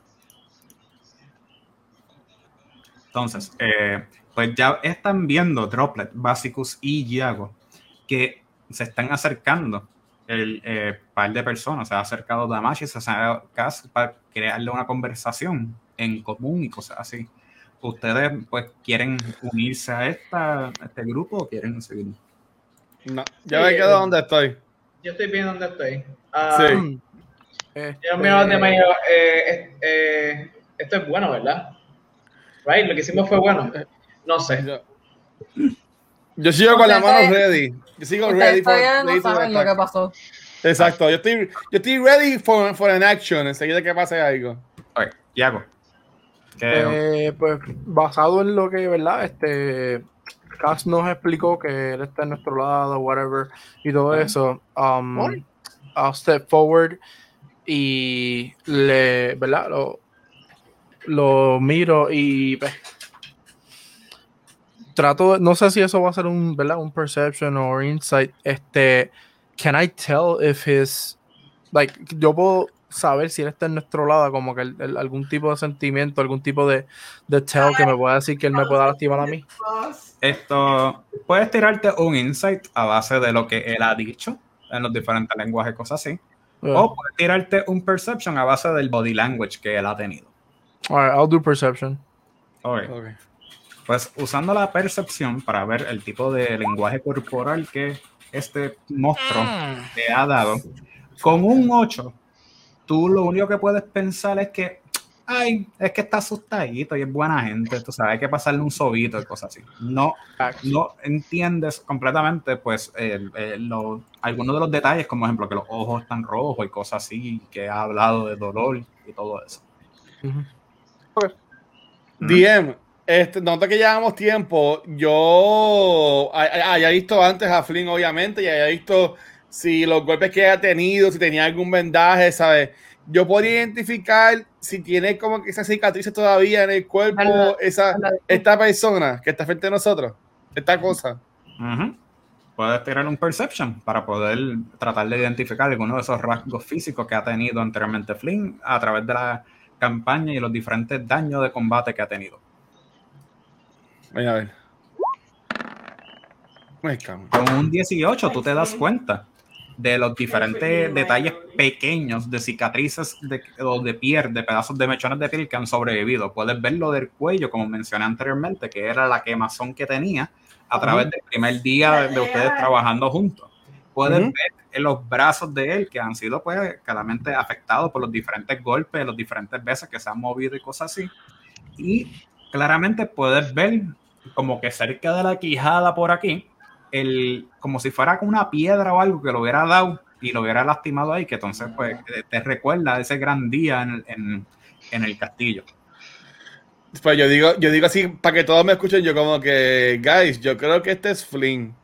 Entonces, eh, pues ya están viendo Droplet, Basicus y Yago que se están acercando el eh, par de personas, se ha acercado Damashi, se ha acercado para crearle una conversación en común y cosas así. ¿Ustedes pues quieren unirse a, esta, a este grupo o quieren seguir? No, ya Sí, me quedo eh, donde estoy. Yo estoy bien donde estoy. Ah, Sí. Este, Yo me de mayo, eh, eh, esto es bueno, ¿verdad? Right, lo que hicimos fue bueno. No sé. Yo, yo sigo con la Ustedes mano todavía- ready. Yo sigo Ustedes ready for, todavía ready no to saben lo attack. que pasó. Exacto, yo estoy, yo estoy ready for, for an action enseguida que pase algo. Ok, Yago. ¿Qué- Eh, pues basado en lo que, ¿verdad? Este Cass nos explicó que él está en nuestro lado, whatever, y todo eso. Um, I'll step forward y le, ¿verdad? Lo, lo miro y pues, trato, de- no sé si eso va a ser un, ¿verdad? Un perception o insight. Este, can I tell if his, like, yo puedo saber si él está en nuestro lado, como que el- el- algún tipo de sentimiento, algún tipo de, de tell que me pueda decir que él me pueda lastimar a mí. Esto, puedes tirarte un insight a base de lo que él ha dicho en los diferentes lenguajes, cosas así. Yeah. O puedes tirarte un perception a base del body language que él ha tenido. Alright, I'll do perception. Ok. Okay. Pues usando la percepción para ver el tipo de lenguaje corporal que este monstruo te ha dado, con un ocho, tú lo único que puedes pensar es que, ay, es que está asustadito y es buena gente, tú sabes, hay que pasarle un sobito y cosas así. No, no entiendes completamente, pues, el, el, lo, algunos de los detalles, como ejemplo que los ojos están rojos y cosas así, que ha hablado de dolor y todo eso. Uh-huh. Okay. D M, este, nota que llevamos tiempo. Yo haya visto antes a Flynn, obviamente, y haya visto si los golpes que haya tenido, si tenía algún vendaje, ¿sabes? Yo podría identificar si tiene como que esas cicatrices todavía en el cuerpo, Hola, esa, hola. esta persona que está frente a nosotros, esta cosa. Uh-huh. Puedes tirar un Perception para poder tratar de identificar alguno de esos rasgos físicos que ha tenido anteriormente Flynn a través de la campaña y los diferentes daños de combate que ha tenido. Voy a ver. Me cago. Con un dieciocho tú te das cuenta de los diferentes detalles pequeños de cicatrices de, o de piel, de pedazos de mechones de piel que han sobrevivido. Puedes ver lo del cuello, como mencioné anteriormente, que era la quemazón que tenía a través del primer día de ustedes trabajando juntos. Puedes uh-huh. ver en los brazos de él que han sido pues claramente afectados por los diferentes golpes, los diferentes veces que se han movido y cosas así. Y claramente puedes ver como que cerca de la quijada por aquí, el, como si fuera con una piedra o algo que lo hubiera dado y lo hubiera lastimado ahí, que entonces pues te recuerda ese gran día en, en, en el castillo. Pues yo digo, yo digo así para que todos me escuchen, yo como que, guys, yo creo que este es Flynn.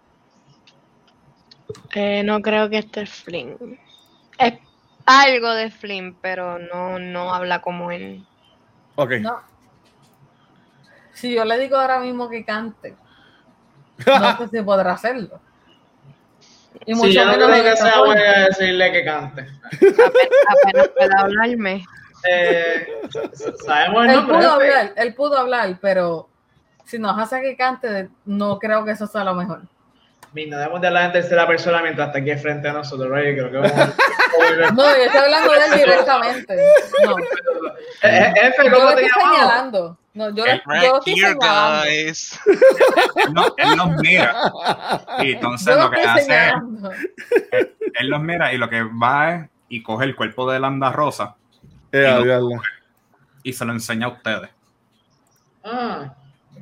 Eh, no creo que este es Flynn. Es algo de Flynn, pero no, no habla como él. Ok. No. Si yo le digo ahora mismo que cante, no sé si podrá hacerlo. Y mucho sí, yo no creo que sea voy a decirle que cante. Apenas, apenas puede hablarme. Eh, sabemos el él nombre, pudo hablar, él pudo hablar, pero si nos hace que cante, no creo que eso sea lo mejor. No debemos de hablar en tercera persona mientras está aquí frente a nosotros, ¿right? Creo que vamos a... No, yo estoy hablando de él directamente. No. F, ¿cómo te estoy señalando? No, yo, right yo estoy here, señalando. guys. No, él los mira. Y entonces yo lo que hace señalando. es, él los mira y lo que va es y coge el cuerpo de Landa Rosa yeah, y, yeah, lo, yeah. y se lo enseña a ustedes. Ah, ok.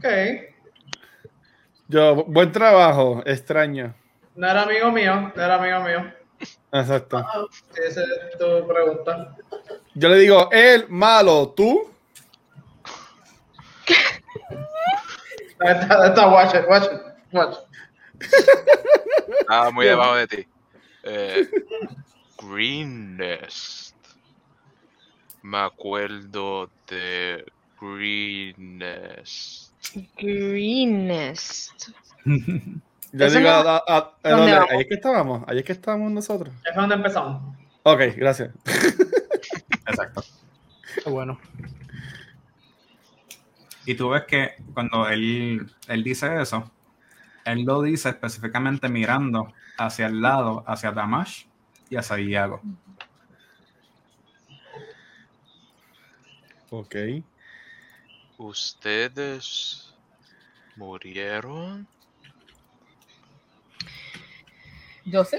Yo, buen trabajo, extraño. No era amigo mío, no era amigo mío. Exacto. Uh-oh. Sí, esa es tu pregunta. Yo le digo, él, malo, ¿tú? Está, está, watch it, watch it, watch it. Ah, muy debajo de ti. Eh, Greennest. Me acuerdo de Greennest. Greennest. Yo digo, no, a, a, a, ¿dónde dónde? Ahí es que estábamos, ahí es que estábamos nosotros. Es donde empezamos. Ok, gracias. Exacto. Bueno. Y tú ves que cuando él, él dice eso, él lo dice específicamente mirando hacia el lado, hacia Damash y hacia Iago. Ok. ¿Ustedes murieron? ¿Yo sí?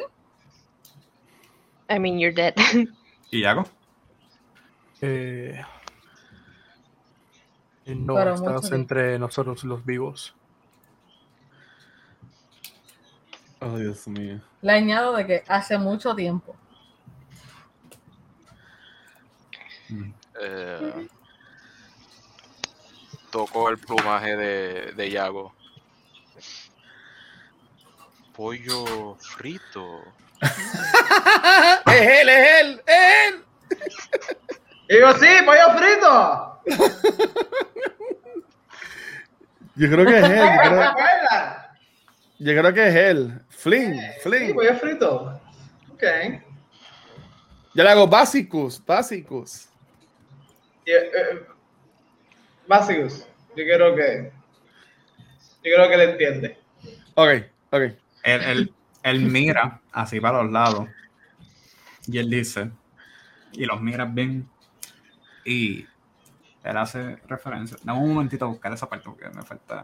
I mean, you're dead. ¿Iago? Eh, no, Pero estamos entre nosotros los vivos. Oh, Dios mío. Le añado de que hace mucho tiempo. Eh, tocó el plumaje de, de Iago. Pollo frito. ¡Es él, es él, es él! Digo, sí, pollo frito. Yo creo que es él. Yo creo, yo creo que es él. Flynn, Flynn. Sí, pollo frito. Ok. Yo le hago básicos, básicos. Yeah, uh, básicos. Yo creo que. Yo creo que le entiende. Ok, ok. Él, él, él mira así para los lados y él dice, y los mira bien, y él hace referencia. Dame un momentito a buscar esa parte porque me falta.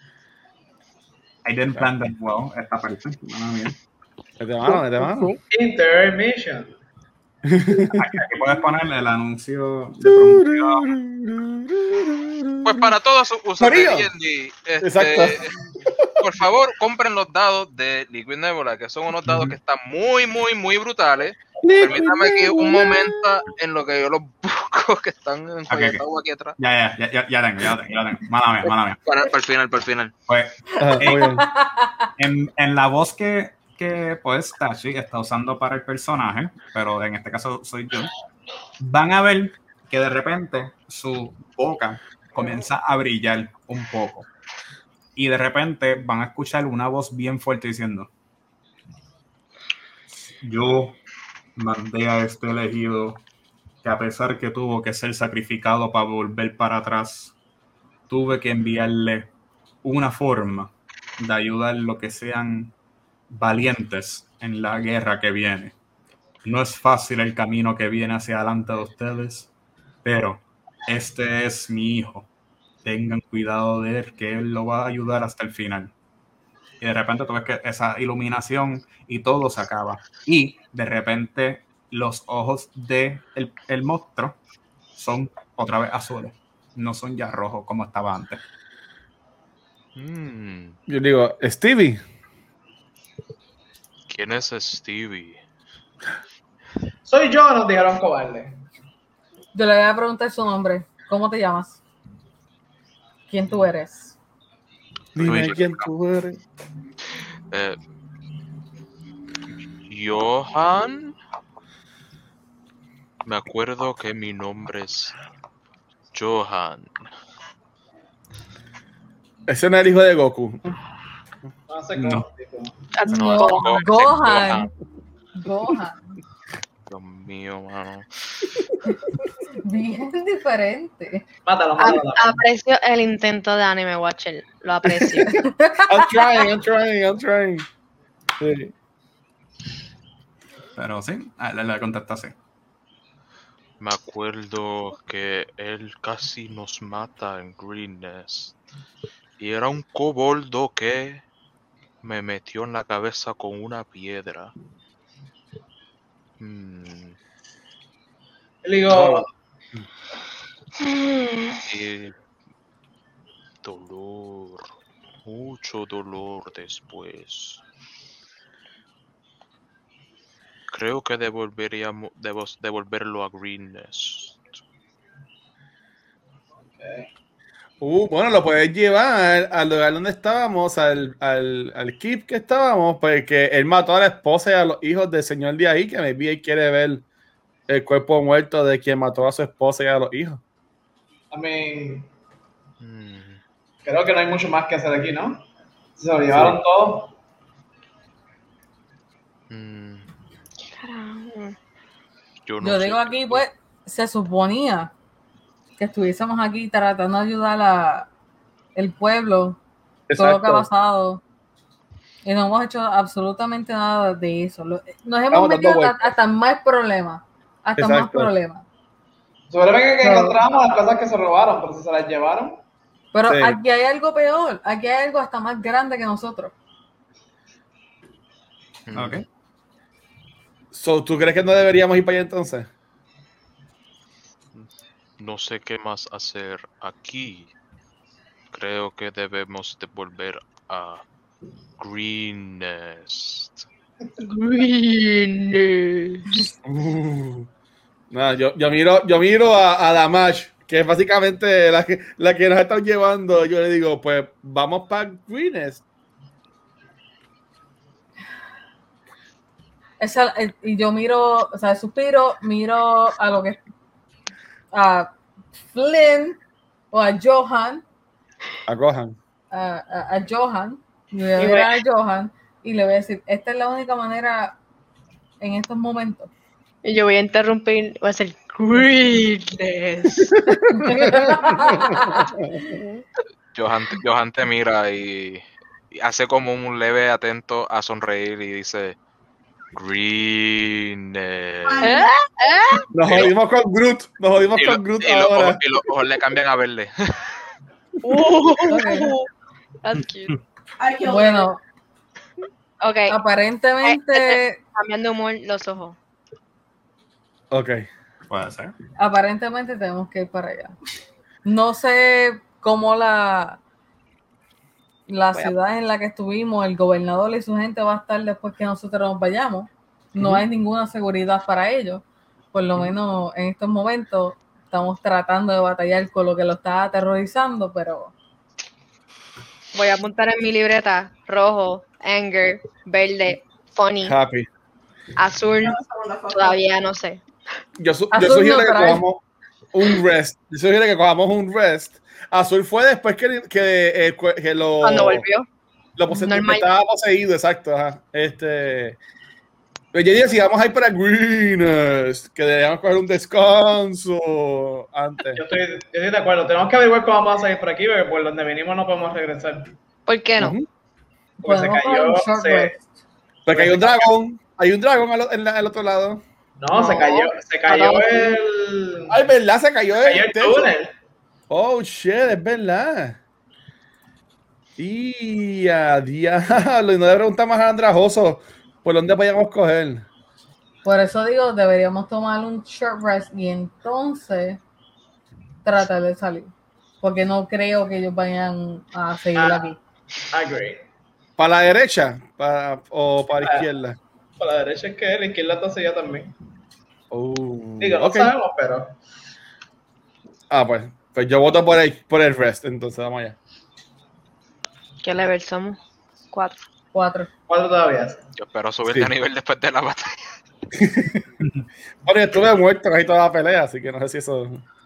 I didn't plan that well, esta parte. No, bien. Mete mano, mete mano. Intermission. Aquí, aquí puedes poner el anuncio de promoción. Pues para todos sus usuarios de D and D, este, por favor, compren los dados de Liquid Nebula, que son unos dados que están muy, muy, muy brutales. Permítame aquí un momento en lo que yo los busco que están en okay, okay. aquí atrás. Ya, ya, ya, ya tengo, ya tengo, ya tengo. Mala mía, mala mía. Para, para el final, para el final. Pues, eh, en, en la voz que, que pues Tashi está usando para el personaje, pero en este caso soy yo, van a ver que de repente su boca comienza a brillar un poco. Y de repente van a escuchar una voz bien fuerte diciendo: yo mandé a este elegido que a pesar que tuvo que ser sacrificado para volver para atrás, tuve que enviarle una forma de ayudar a los que sean valientes en la guerra que viene. No es fácil el camino que viene hacia adelante de ustedes, pero este es mi hijo. Tengan cuidado de él, que él lo va a ayudar hasta el final. Y de repente tú ves que esa iluminación y todo se acaba. Y de repente los ojos del de el monstruo son otra vez azules. No son ya rojos como estaba antes. Mm. Yo digo, Stevie. ¿Quién es Stevie? Soy yo, nos dijeron cobarde. Yo le voy a preguntar su nombre. ¿Cómo te llamas? ¿Quién tú eres? Dime quién tú eres. Eh, Johan. Me acuerdo que mi nombre es Johan. Ese no es el hijo de Goku. No sé No. No, No, Gohan. Gohan. Gohan. Dios mío, mano. Bien diferente. Mátalo, A- mátalo. aprecio el intento de Anime Watcher. Lo aprecio. I'm trying, I'm trying, I'm trying. Sí. Pero sí, le, le contesta así. Me acuerdo que él casi nos mata en Green Nest. Y era un koboldo que me metió en la cabeza con una piedra. Hmm. Le digo, Y dolor, mucho dolor después. Creo que devolveríamos, debo devolverlo a Green Nest. Uh, bueno, lo puedes llevar al lugar donde estábamos, al, al, al keep que estábamos, porque él mató a la esposa y a los hijos del señor de ahí, que me vi y quiere ver el cuerpo muerto de quien mató a su esposa y a los hijos. I mean, Hmm. creo que no hay mucho más que hacer aquí, ¿no? Se lo llevaron Sí. todo. Hmm. Carajo. Yo no Yo sé digo qué- aquí, pues, se suponía que estuviésemos aquí tratando de ayudar a el pueblo, todo lo que ha pasado. Y no hemos hecho absolutamente nada de eso. Lo- Nos hemos Estamos dando metido hasta, vueltas. hasta más problemas. Hasta más Exacto. problemas. Seguramente que No. encontramos las cosas que se robaron, pero si se las llevaron. Pero Sí. aquí hay algo peor. Aquí hay algo hasta más grande que nosotros. Hmm. Ok. So, ¿tú crees que no deberíamos ir para allá entonces? No sé qué más hacer aquí. Creo que debemos de volver a Green Nest. Uh. No, yo, yo miro, yo miro a, a Damash, que es básicamente la que, la que nos están llevando. Yo le digo, pues vamos para Greenest. Esa- eh, y yo miro, o sea, suspiro, miro a lo que a Flynn o a Johan, Acojan. a, a- a Johan, y le voy a Y mirar a Johan y le voy a decir, esta es la única manera en estos momentos. Y yo voy a interrumpir, voy a hacer Greenness. Johan, te- Johan te mira y, y hace como un leve atento a sonreír y dice Green Nest. ¿Eh? Nos jodimos con Groot. Nos jodimos Y, lo- con Groot y los ahora. ojos, y los ojos le cambian a verde. Uh, Okay. That's cute. Bueno, Ok, aparentemente, cambiando de humor los ojos. Ok. Puede ser. aparentemente tenemos que ir para allá. No sé cómo la la Voy a- ciudad en la que estuvimos, el gobernador y su gente va a estar después que nosotros nos vayamos. no uh-huh. hay ninguna seguridad para ellos. Por lo menos en estos momentos estamos tratando de batallar con lo que lo está aterrorizando, pero... Voy a apuntar en mi libreta rojo, anger, verde, funny, Happy. azul, todavía no sé. Yo, su- Azul yo sugiero no que trae. cojamos un rest. Yo sugiero que cojamos un rest. Azul fue después que, que, eh, que lo... Cuando volvió. Lo pose- Normal. estaba poseído, exacto. Ajá. Este... Pero yo diría, si vamos a ir para Greenest, que deberíamos coger un descanso antes. Yo estoy, yo estoy de acuerdo. Tenemos que averiguar cómo vamos a salir por aquí, porque por donde venimos no podemos regresar. ¿Por qué no? Uh-huh. Porque se Podemos coger cayó. un short Se, rest. Porque hay un dragón. Hay un dragón al, en la- al otro lado. no, No. se cayó. Se cayó No. el. Ay, ¿verdad? Se cayó Se cayó el el techo. túnel. Oh, shit, es verdad. Y a diablo. Y no le preguntamos a Andrajoso por dónde podíamos coger. Por eso digo, deberíamos tomar un short rest y entonces tratar de salir. Porque no creo que ellos vayan a seguir Ah. aquí. Agree. ¿Para la derecha para, o para la Ah. izquierda? Para la derecha es que la izquierda está sellada también. Oh, Digo, no ok. sabemos, pero. Ah, pues, pues yo voto por el, por el rest, entonces vamos allá. ¿Qué level somos? Cuatro. Cuatro. ¿Cuánto todavía es? Yo espero subir Sí. de nivel después de la batalla. Bueno, yo estuve muerto casi toda la pelea, así que no sé si eso...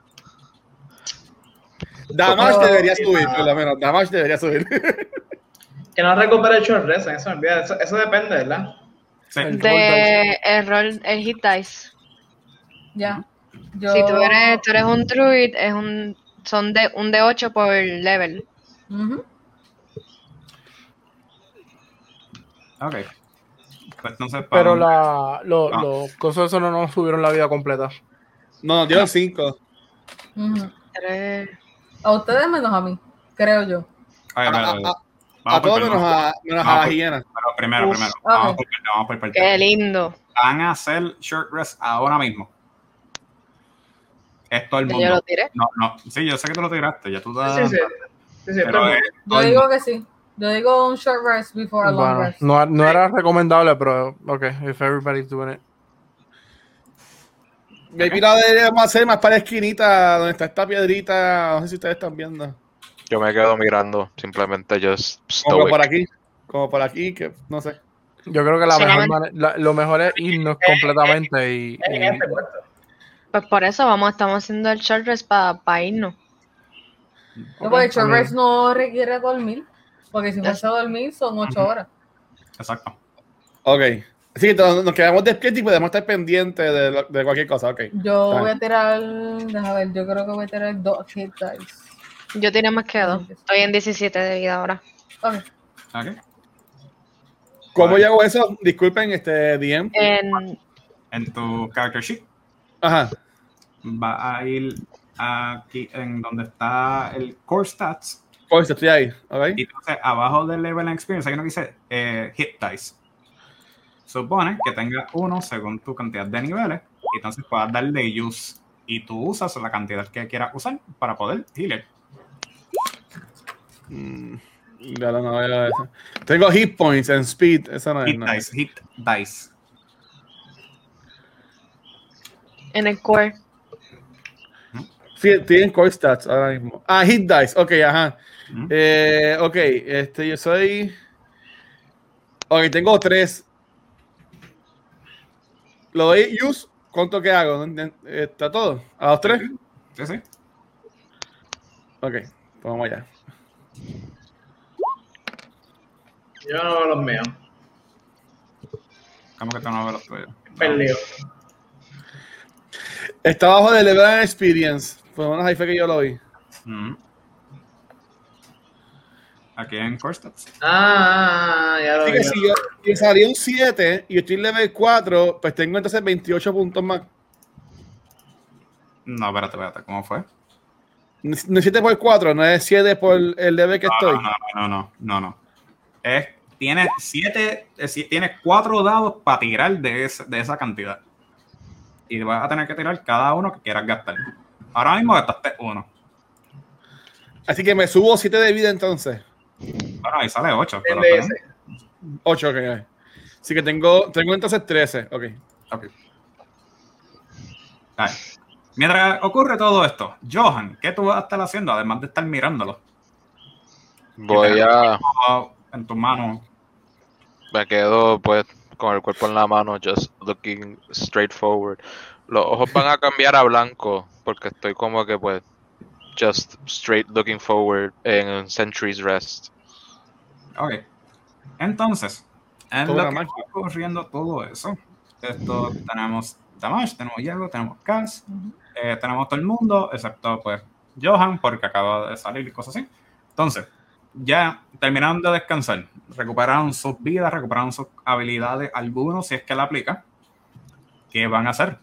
Damage Pero- debería subir, por lo menos. Damage debería subir. Que no recupere el short rest, eso me olvida. Eso, eso depende, ¿verdad? Sí. El De el rol, el hit dice. Ya. Yo... Si tú eres, tú eres un druid, es un, son de un de ocho por level. Ujú. Ok. Pues entonces, Pero para- la, lo- Ah. los cosas eso no nos subieron la vida completa. No, nos dieron cinco. Ujú. Tres. A ustedes menos a mí, creo yo. Ay, A, vale, a- vale. a- Vamos a por todos parte, menos vamos a, menos a Vamos la por- hiena. Pero primero, Uf, primero. ok. Vamos por parte, vamos por parte. Qué lindo. Van a hacer short rest ahora mismo. Es todo el Ya mundo. yo lo tiré. No, no. Sí, yo sé que tú lo tiraste. Ya tú Sí, estás. sí, sí. Sí, sí, Pero todo el es mundo. todo Yo el digo mundo. que sí. Yo digo un short rest before a long Bueno, rest. no, no era recomendable, pero ok, if everybody's doing it. Maybe la deberíamos hacer más para la esquinita donde está esta piedrita. No sé si ustedes están viendo. Yo me quedo mirando, simplemente just Como stoic. por aquí. Como por aquí, que no sé. Yo creo que la Sí, mejor no, mane- la- lo mejor es irnos completamente y, En y- este puerto. Pues por eso vamos, estamos haciendo el short rest para irnos. No, porque el short I mean, rest no requiere dormir. Porque si Es- fuese a dormir son ocho Ujú. horas. Exacto. Ok. Sí, entonces nos quedamos despiertos y podemos estar pendientes de, lo- de cualquier cosa. Ok. Yo Está voy a tirar. Déjame ver, yo creo que voy a tirar dos hit dice. Yo tiré más que dos. Estoy en diecisiete de vida ahora. Ok. Ok. ¿Cómo Vale. yo hago eso? Disculpen, este D M. En, En tu character sheet Ajá. va a ir aquí en donde está el core stats. Pues estoy ahí. Ok. Y entonces abajo del level and experience hay uno que dice eh, hit dice. Supone que tenga uno según tu cantidad de niveles. Y entonces puedas darle use. Y tú usas la cantidad que quieras usar para poder healer. Mm, ya no, no veo eso. Tengo hit points and speed. Eso no es. Hit No. dice, hit dice. en el core. Sí, tienen core stats ahora mismo. Ah, hit dice. Ok, ajá. Ujú. Eh, ok, este, yo soy. Ok, tengo tres. Lo doy use. ¿Cuánto que hago? ¿Está todo? ¿A los tres? Sí, sí. Ok, pues vamos allá. Yo no veo los míos. ¿Cómo que tú no ves los tuyos? Perdido. Está abajo de Level and Experience. Por lo menos ahí fue que yo lo vi. Ujú. Aquí en core stats. Ah, ya lo Así vi. que si yo, si salí un siete y estoy en level cuatro, pues tengo entonces veintiocho puntos más. No, espérate, espérate. ¿Cómo fue? No es siete por cuatro, no es siete por el level que No, estoy. no, no, no, no, no. Es, tiene siete, es decir, tiene cuatro dados para tirar de, ese- de esa cantidad. Y vas a tener que tirar cada uno que quieras gastar. Ahora mismo gastaste uno. Así que me subo siete de vida entonces. Bueno, ahí sale ocho. Pero De está ese. bien. ocho, ok. ok. Así que tengo, tengo entonces trece. Ok. Ok. Vale. Mientras ocurre todo esto, Johan, ¿qué tú vas a estar haciendo además de estar mirándolo? Voy a... En tus manos. Me quedo pues con el cuerpo en la mano, just looking straight forward. Los ojos van a cambiar a blanco porque estoy como que pues just straight looking forward en Century's Rest. Ok. Entonces, en Todo lo una que magia. va ocurriendo todo eso, esto tenemos Damage, tenemos Hielo, tenemos Cass, eh, tenemos todo el mundo, excepto pues Johan, porque acaba de salir y cosas así. Entonces, ya terminaron de descansar, recuperaron sus vidas, recuperaron sus habilidades, algunos si es que la aplica. ¿Qué van a hacer?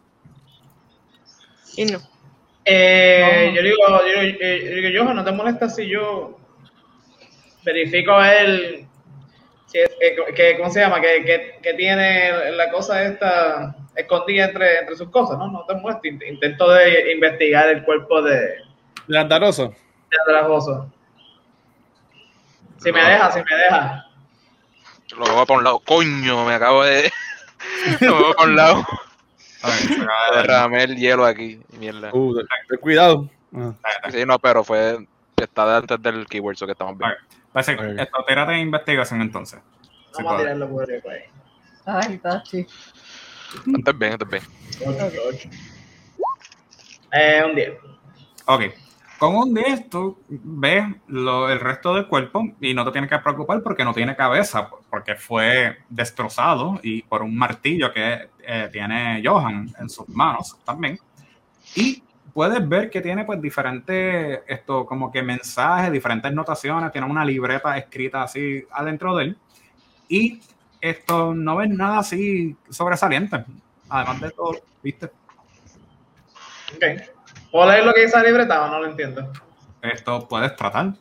Y no. Eh, No. yo digo, yo, digo, eh, yo digo, Johan, ¿no te molesta si yo verifico a él si es- que, que- ¿cómo se llama? Que, que, que tiene la cosa esta escondida entre, entre sus cosas, ¿no? No te molesta. Int- Intento de investigar el cuerpo de, de ¿De Andaroso? Andrajoso. Si me No. deja, si me deja. Lo voy para un lado. Coño, me acabo de... Lo voy para un lado. Okay, se acaba de dar- Derramé el hielo aquí. Mierda. Uh, ten- ten cuidado. Ah. Sí, no, pero fue... Está antes del keyword, so que estamos bien. Ok. Pues sí, Ok. esto, tírate de investigación entonces. Si Vamos a puedes. tirarlo por ahí. por ahí. Ay, Tachi. Estás bien, estás bien. ocho, ocho. Eh, un diez. Ok. Con un diez tú ves lo, el resto del cuerpo y no te tienes que preocupar porque no tiene cabeza, porque fue destrozado y por un martillo que eh, tiene Johan en sus manos también. Y puedes ver que tiene pues diferentes, esto como que mensajes, diferentes notaciones, tiene una libreta escrita así adentro de él. Y esto no ves nada así sobresaliente. Además de todo, ¿viste? Ok. ¿Puedo leer lo que dice la libreta o no lo entiendo? Esto puedes tratar.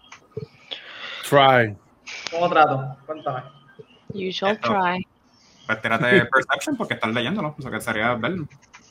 Try. ¿Cómo trato? Cuéntame. You shall Esto. try. Pues tírate Perception porque estás leyéndolo. O sea que sería verlo.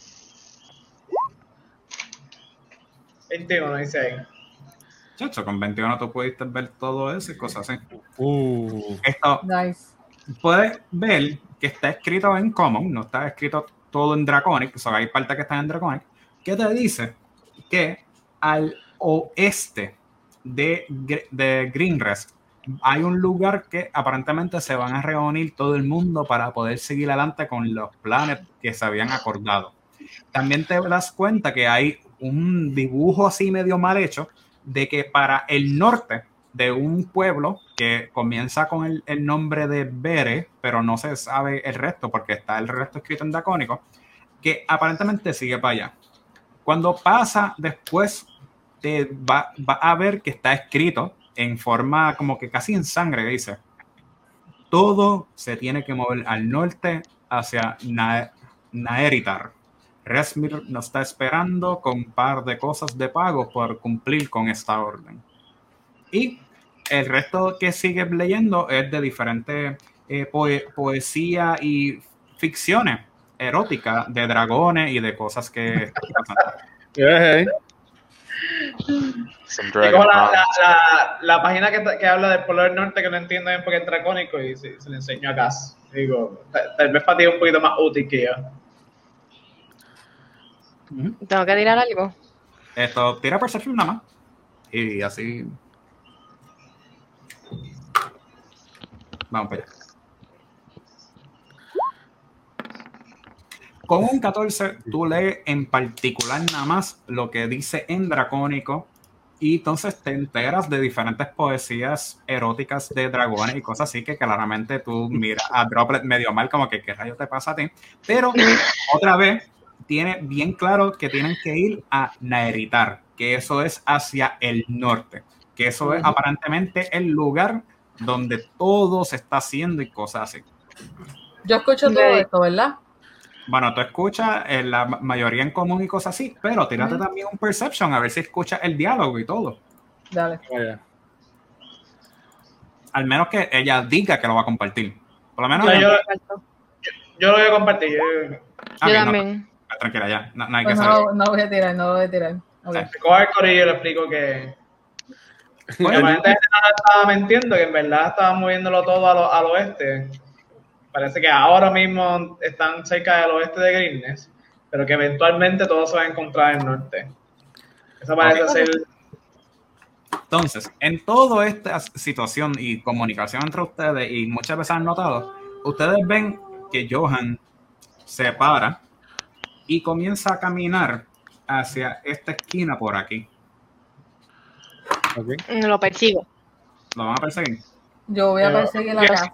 veintiuno, dice ahí. Chacho, con veintiuno tú pudiste ver todo eso y cosas así. Uh. Esto Nice. puedes ver que está escrito en Common, no está escrito todo en Draconic, o sea, hay partes que están en Draconic, que te dice que al oeste de, Gr- de Greenrest hay un lugar que aparentemente se van a reunir todo el mundo para poder seguir adelante con los planes que se habían acordado. También te das cuenta que hay un dibujo así medio mal hecho de que para el norte de un pueblo que comienza con el, el nombre de Bere, pero no se sabe el resto porque está el resto escrito en dracónico, que aparentemente sigue para allá. Cuando pasa después, te va, va a ver que está escrito en forma como que casi en sangre, que dice: todo se tiene que mover al norte hacia Na- Naeritar. Resmir nos está esperando con un par de cosas de pago por cumplir con esta orden. Y el resto que sigues leyendo es de diferentes eh, poe- poesía y ficciones eróticas de dragones y de cosas que están pasando. Yeah. Some Y dragon cojo la, bombs. la, la, la página que, que habla del Polo del Norte que no entiendo bien porque es dracónico y se, se le enseño a Cass. Digo, tal, tal vez para ti es un poquito más útil que yo. Ujú. Tengo que tirar algo. Esto, tira Perception nada más. Y así. Vamos para allá. Con un catorce, tú lees en particular nada más lo que dice en dracónico y entonces te enteras de diferentes poesías eróticas de dragones y cosas así que claramente tú miras a Droplet medio mal como que qué rayo te pasa a ti. Pero otra vez tiene bien claro que tienen que ir a Naeritar, que eso es hacia el norte, que eso es aparentemente el lugar donde todo se está haciendo y cosas así. Yo escucho todo Ok. esto, ¿verdad? Bueno, tú escuchas eh, la ma- mayoría en común y cosas así, pero tírate Ujú. también un Perception a ver si escuchas el diálogo y todo. Dale. Vaya. Al menos que ella diga que lo va a compartir. Por lo menos. No, ella- yo, Faltó. yo lo voy a compartir. Yo, Ah, Yo ok, no, también. pues, tranquila, ya. No, no hay que Pues hacer. no, no voy a tirar, no voy a tirar. Ok. Sí. cojo el corillo y le explico que, que Bueno, aparentemente no estaba mintiendo, que en verdad estaba moviéndolo todo al, al oeste. parece que ahora mismo están cerca del oeste de Greenness, pero que eventualmente todo se va a encontrar en el norte. Eso parece Okay. ser... Entonces, en toda esta situación y comunicación entre ustedes, y muchas veces han notado, ustedes ven que Johan se para y comienza a caminar hacia esta esquina por aquí. Okay. Lo persigo. ¿Lo van a perseguir? Yo voy a perseguir la casa.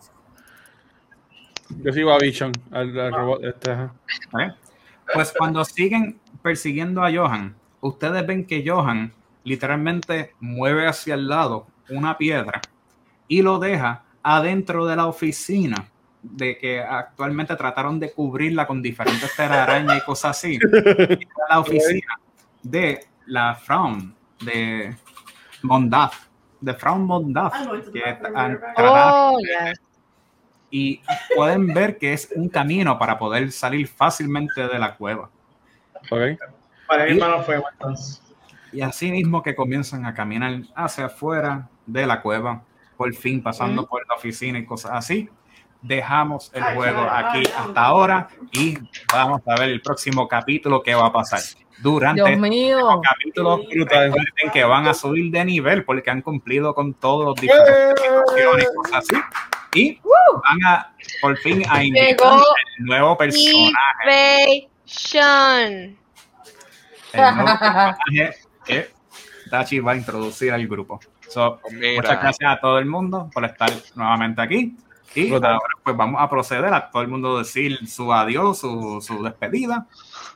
Yo sigo a Vision, al, al robot este. Ajá. ¿Eh? Pues cuando siguen persiguiendo a Johan, ustedes ven que Johan literalmente mueve hacia el lado una piedra y lo deja adentro de la oficina de que actualmente trataron de cubrirla con diferentes telarañas y cosas así. La oficina de la Frau de Mondaf, de Frau Mondaf, que han Oh, yeah. y pueden ver que es un camino para poder salir fácilmente de la cueva. Okay. Para mi Y- hermano fue entonces. Y así mismo que comienzan a caminar hacia afuera de la cueva, por fin pasando Mm. por la oficina y cosas así, dejamos el juego aquí hasta ahora y vamos a ver el próximo capítulo que va a pasar. Durante Dios este mío. capítulo, recuerden que van a subir de nivel porque han cumplido con todos los diferentes misiones y cosas así. Y van a, por fin, a invitar Llegó el nuevo personaje. Invasion. El nuevo personaje que Tachi va a introducir al grupo. So, Mira. muchas gracias a todo el mundo por estar nuevamente aquí. Y Brutal. ahora pues vamos a proceder a todo el mundo decir su adiós, su, su despedida.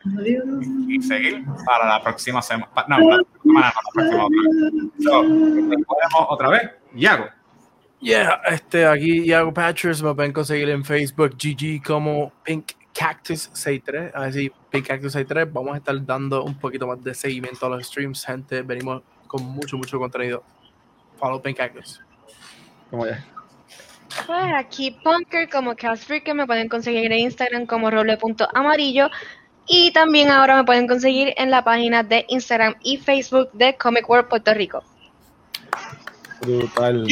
Y seguir para la próxima semana. No, la próxima semana, no, la próxima otra vez. So, nos podemos otra vez. Yago. Yeah, este, aquí Iago Patchers, me pueden conseguir en Facebook, G G como Pink Cactus sesenta y tres, así Pink Cactus sesenta y tres, vamos a estar dando un poquito más de seguimiento a los streams, gente, venimos con mucho, mucho contenido. Follow Pink Cactus. Como ya. Pues aquí Punker como Casfreaker, me pueden conseguir en Instagram como roble.amarillo y también ahora me pueden conseguir en la página de Instagram y Facebook de Comic World Puerto Rico. Brutal.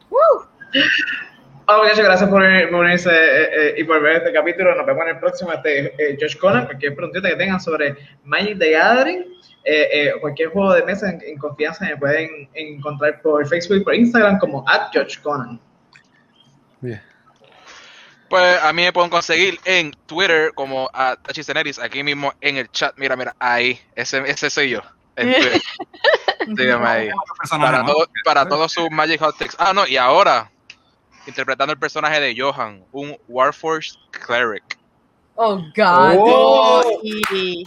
Hola muchachos, gracias por unirse eh, eh, y por ver este capítulo. Nos vemos en el próximo. Este, eh, Josh Conan, cualquier preguntita que tengan sobre Magic the Gathering, eh, eh, cualquier juego de mesa en, en confianza me pueden encontrar por Facebook y por Instagram como at Josh Conan. Bien. Pues a mí me pueden conseguir en Twitter como a Tachiceneris, aquí mismo en el chat. Mira, mira, ahí. Ese, ese soy yo. En Twitter. Síganme ahí. Otro personaje Para, más. todo, para todos sus Magic Hot Takes. Ah, no, y ahora, interpretando el personaje de Johan, un Warforged Cleric. Oh, God. Oh, Y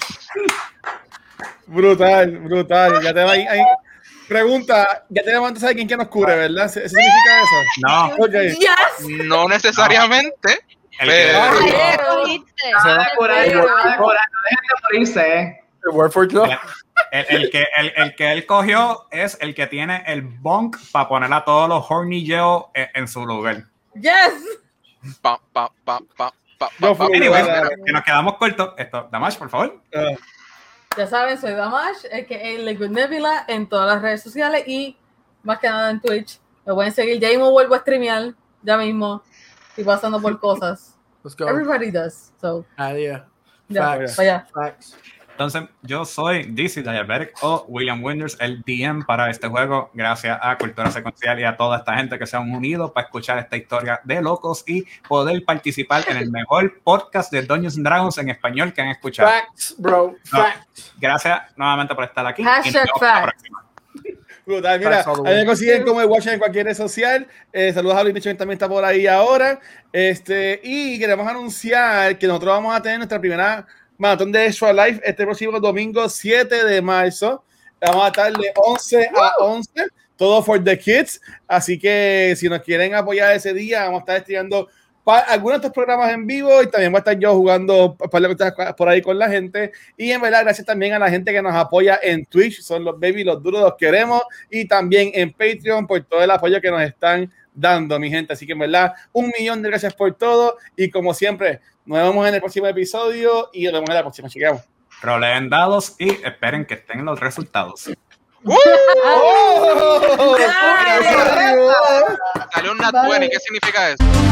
brutal, brutal. Ya te va ahí, ahí. Pregunta, ya te levantas a quién que nos cubre, ¿verdad? ¿Eso significa eso? No, Ok. Yes. No necesariamente, el que, pero... Ay, Pero- ¿viste? Por ahí, Pero- por ahí, por ahí, no dejen de morirse, eh. ¿El Warforged no? el, el que, el, el que él cogió es el que tiene el bonk para poner a todos los Horny Geo en, en su lugar. Yes. Pa, pa, pa, pa, pa, Yo pa, pa. fui- Anyways, Dale, dale. que nos quedamos cortos. Esto, Damash, por favor. Ah, Ya saben, soy Damash, el que es Liquid Nebula en todas las redes sociales y más que nada en Twitch. Me pueden seguir, ya mismo vuelvo a streamear, ya mismo. Estoy pasando por cosas. Let's go. Everybody does. So, Ah, yeah. ya, Facts. para allá. Facts. Entonces, yo soy D C Diabetic o William Winders, el D M para este juego, gracias a Cultura Secuencial y a toda esta gente que se han unido para escuchar esta historia de locos y poder participar en el mejor podcast de Dungeons and Dragons en español que han escuchado. Facts, bro. Facts. Gracias nuevamente por estar aquí. y nos Hashtag vemos la facts. próxima. brutal. Mira, That's all the ahí me way. consiguen como el Watcher en cualquier red social. Eh, saludos a Luis Nicho, que también está por ahí ahora. Este, y queremos anunciar que nosotros vamos a tener nuestra primera maratón de Extra Life este próximo domingo siete de marzo. Vamos a estar de once a once, todo for the kids. Así que si nos quieren apoyar ese día, vamos a estar estudiando algunos de estos programas en vivo y también voy a estar yo jugando por ahí con la gente. Y en verdad, gracias también a la gente que nos apoya en Twitch, son los baby, los duros, los queremos. Y también en Patreon por todo el apoyo que nos están dando, mi gente. Así que en verdad, un millón de gracias por todo. Y como siempre, nos vemos en el próximo episodio y nos vemos en la próxima. Chequeamos. Roleen dados y esperen que estén los resultados. ¡Oh! Salió un Nat veinte, ¿qué significa eso?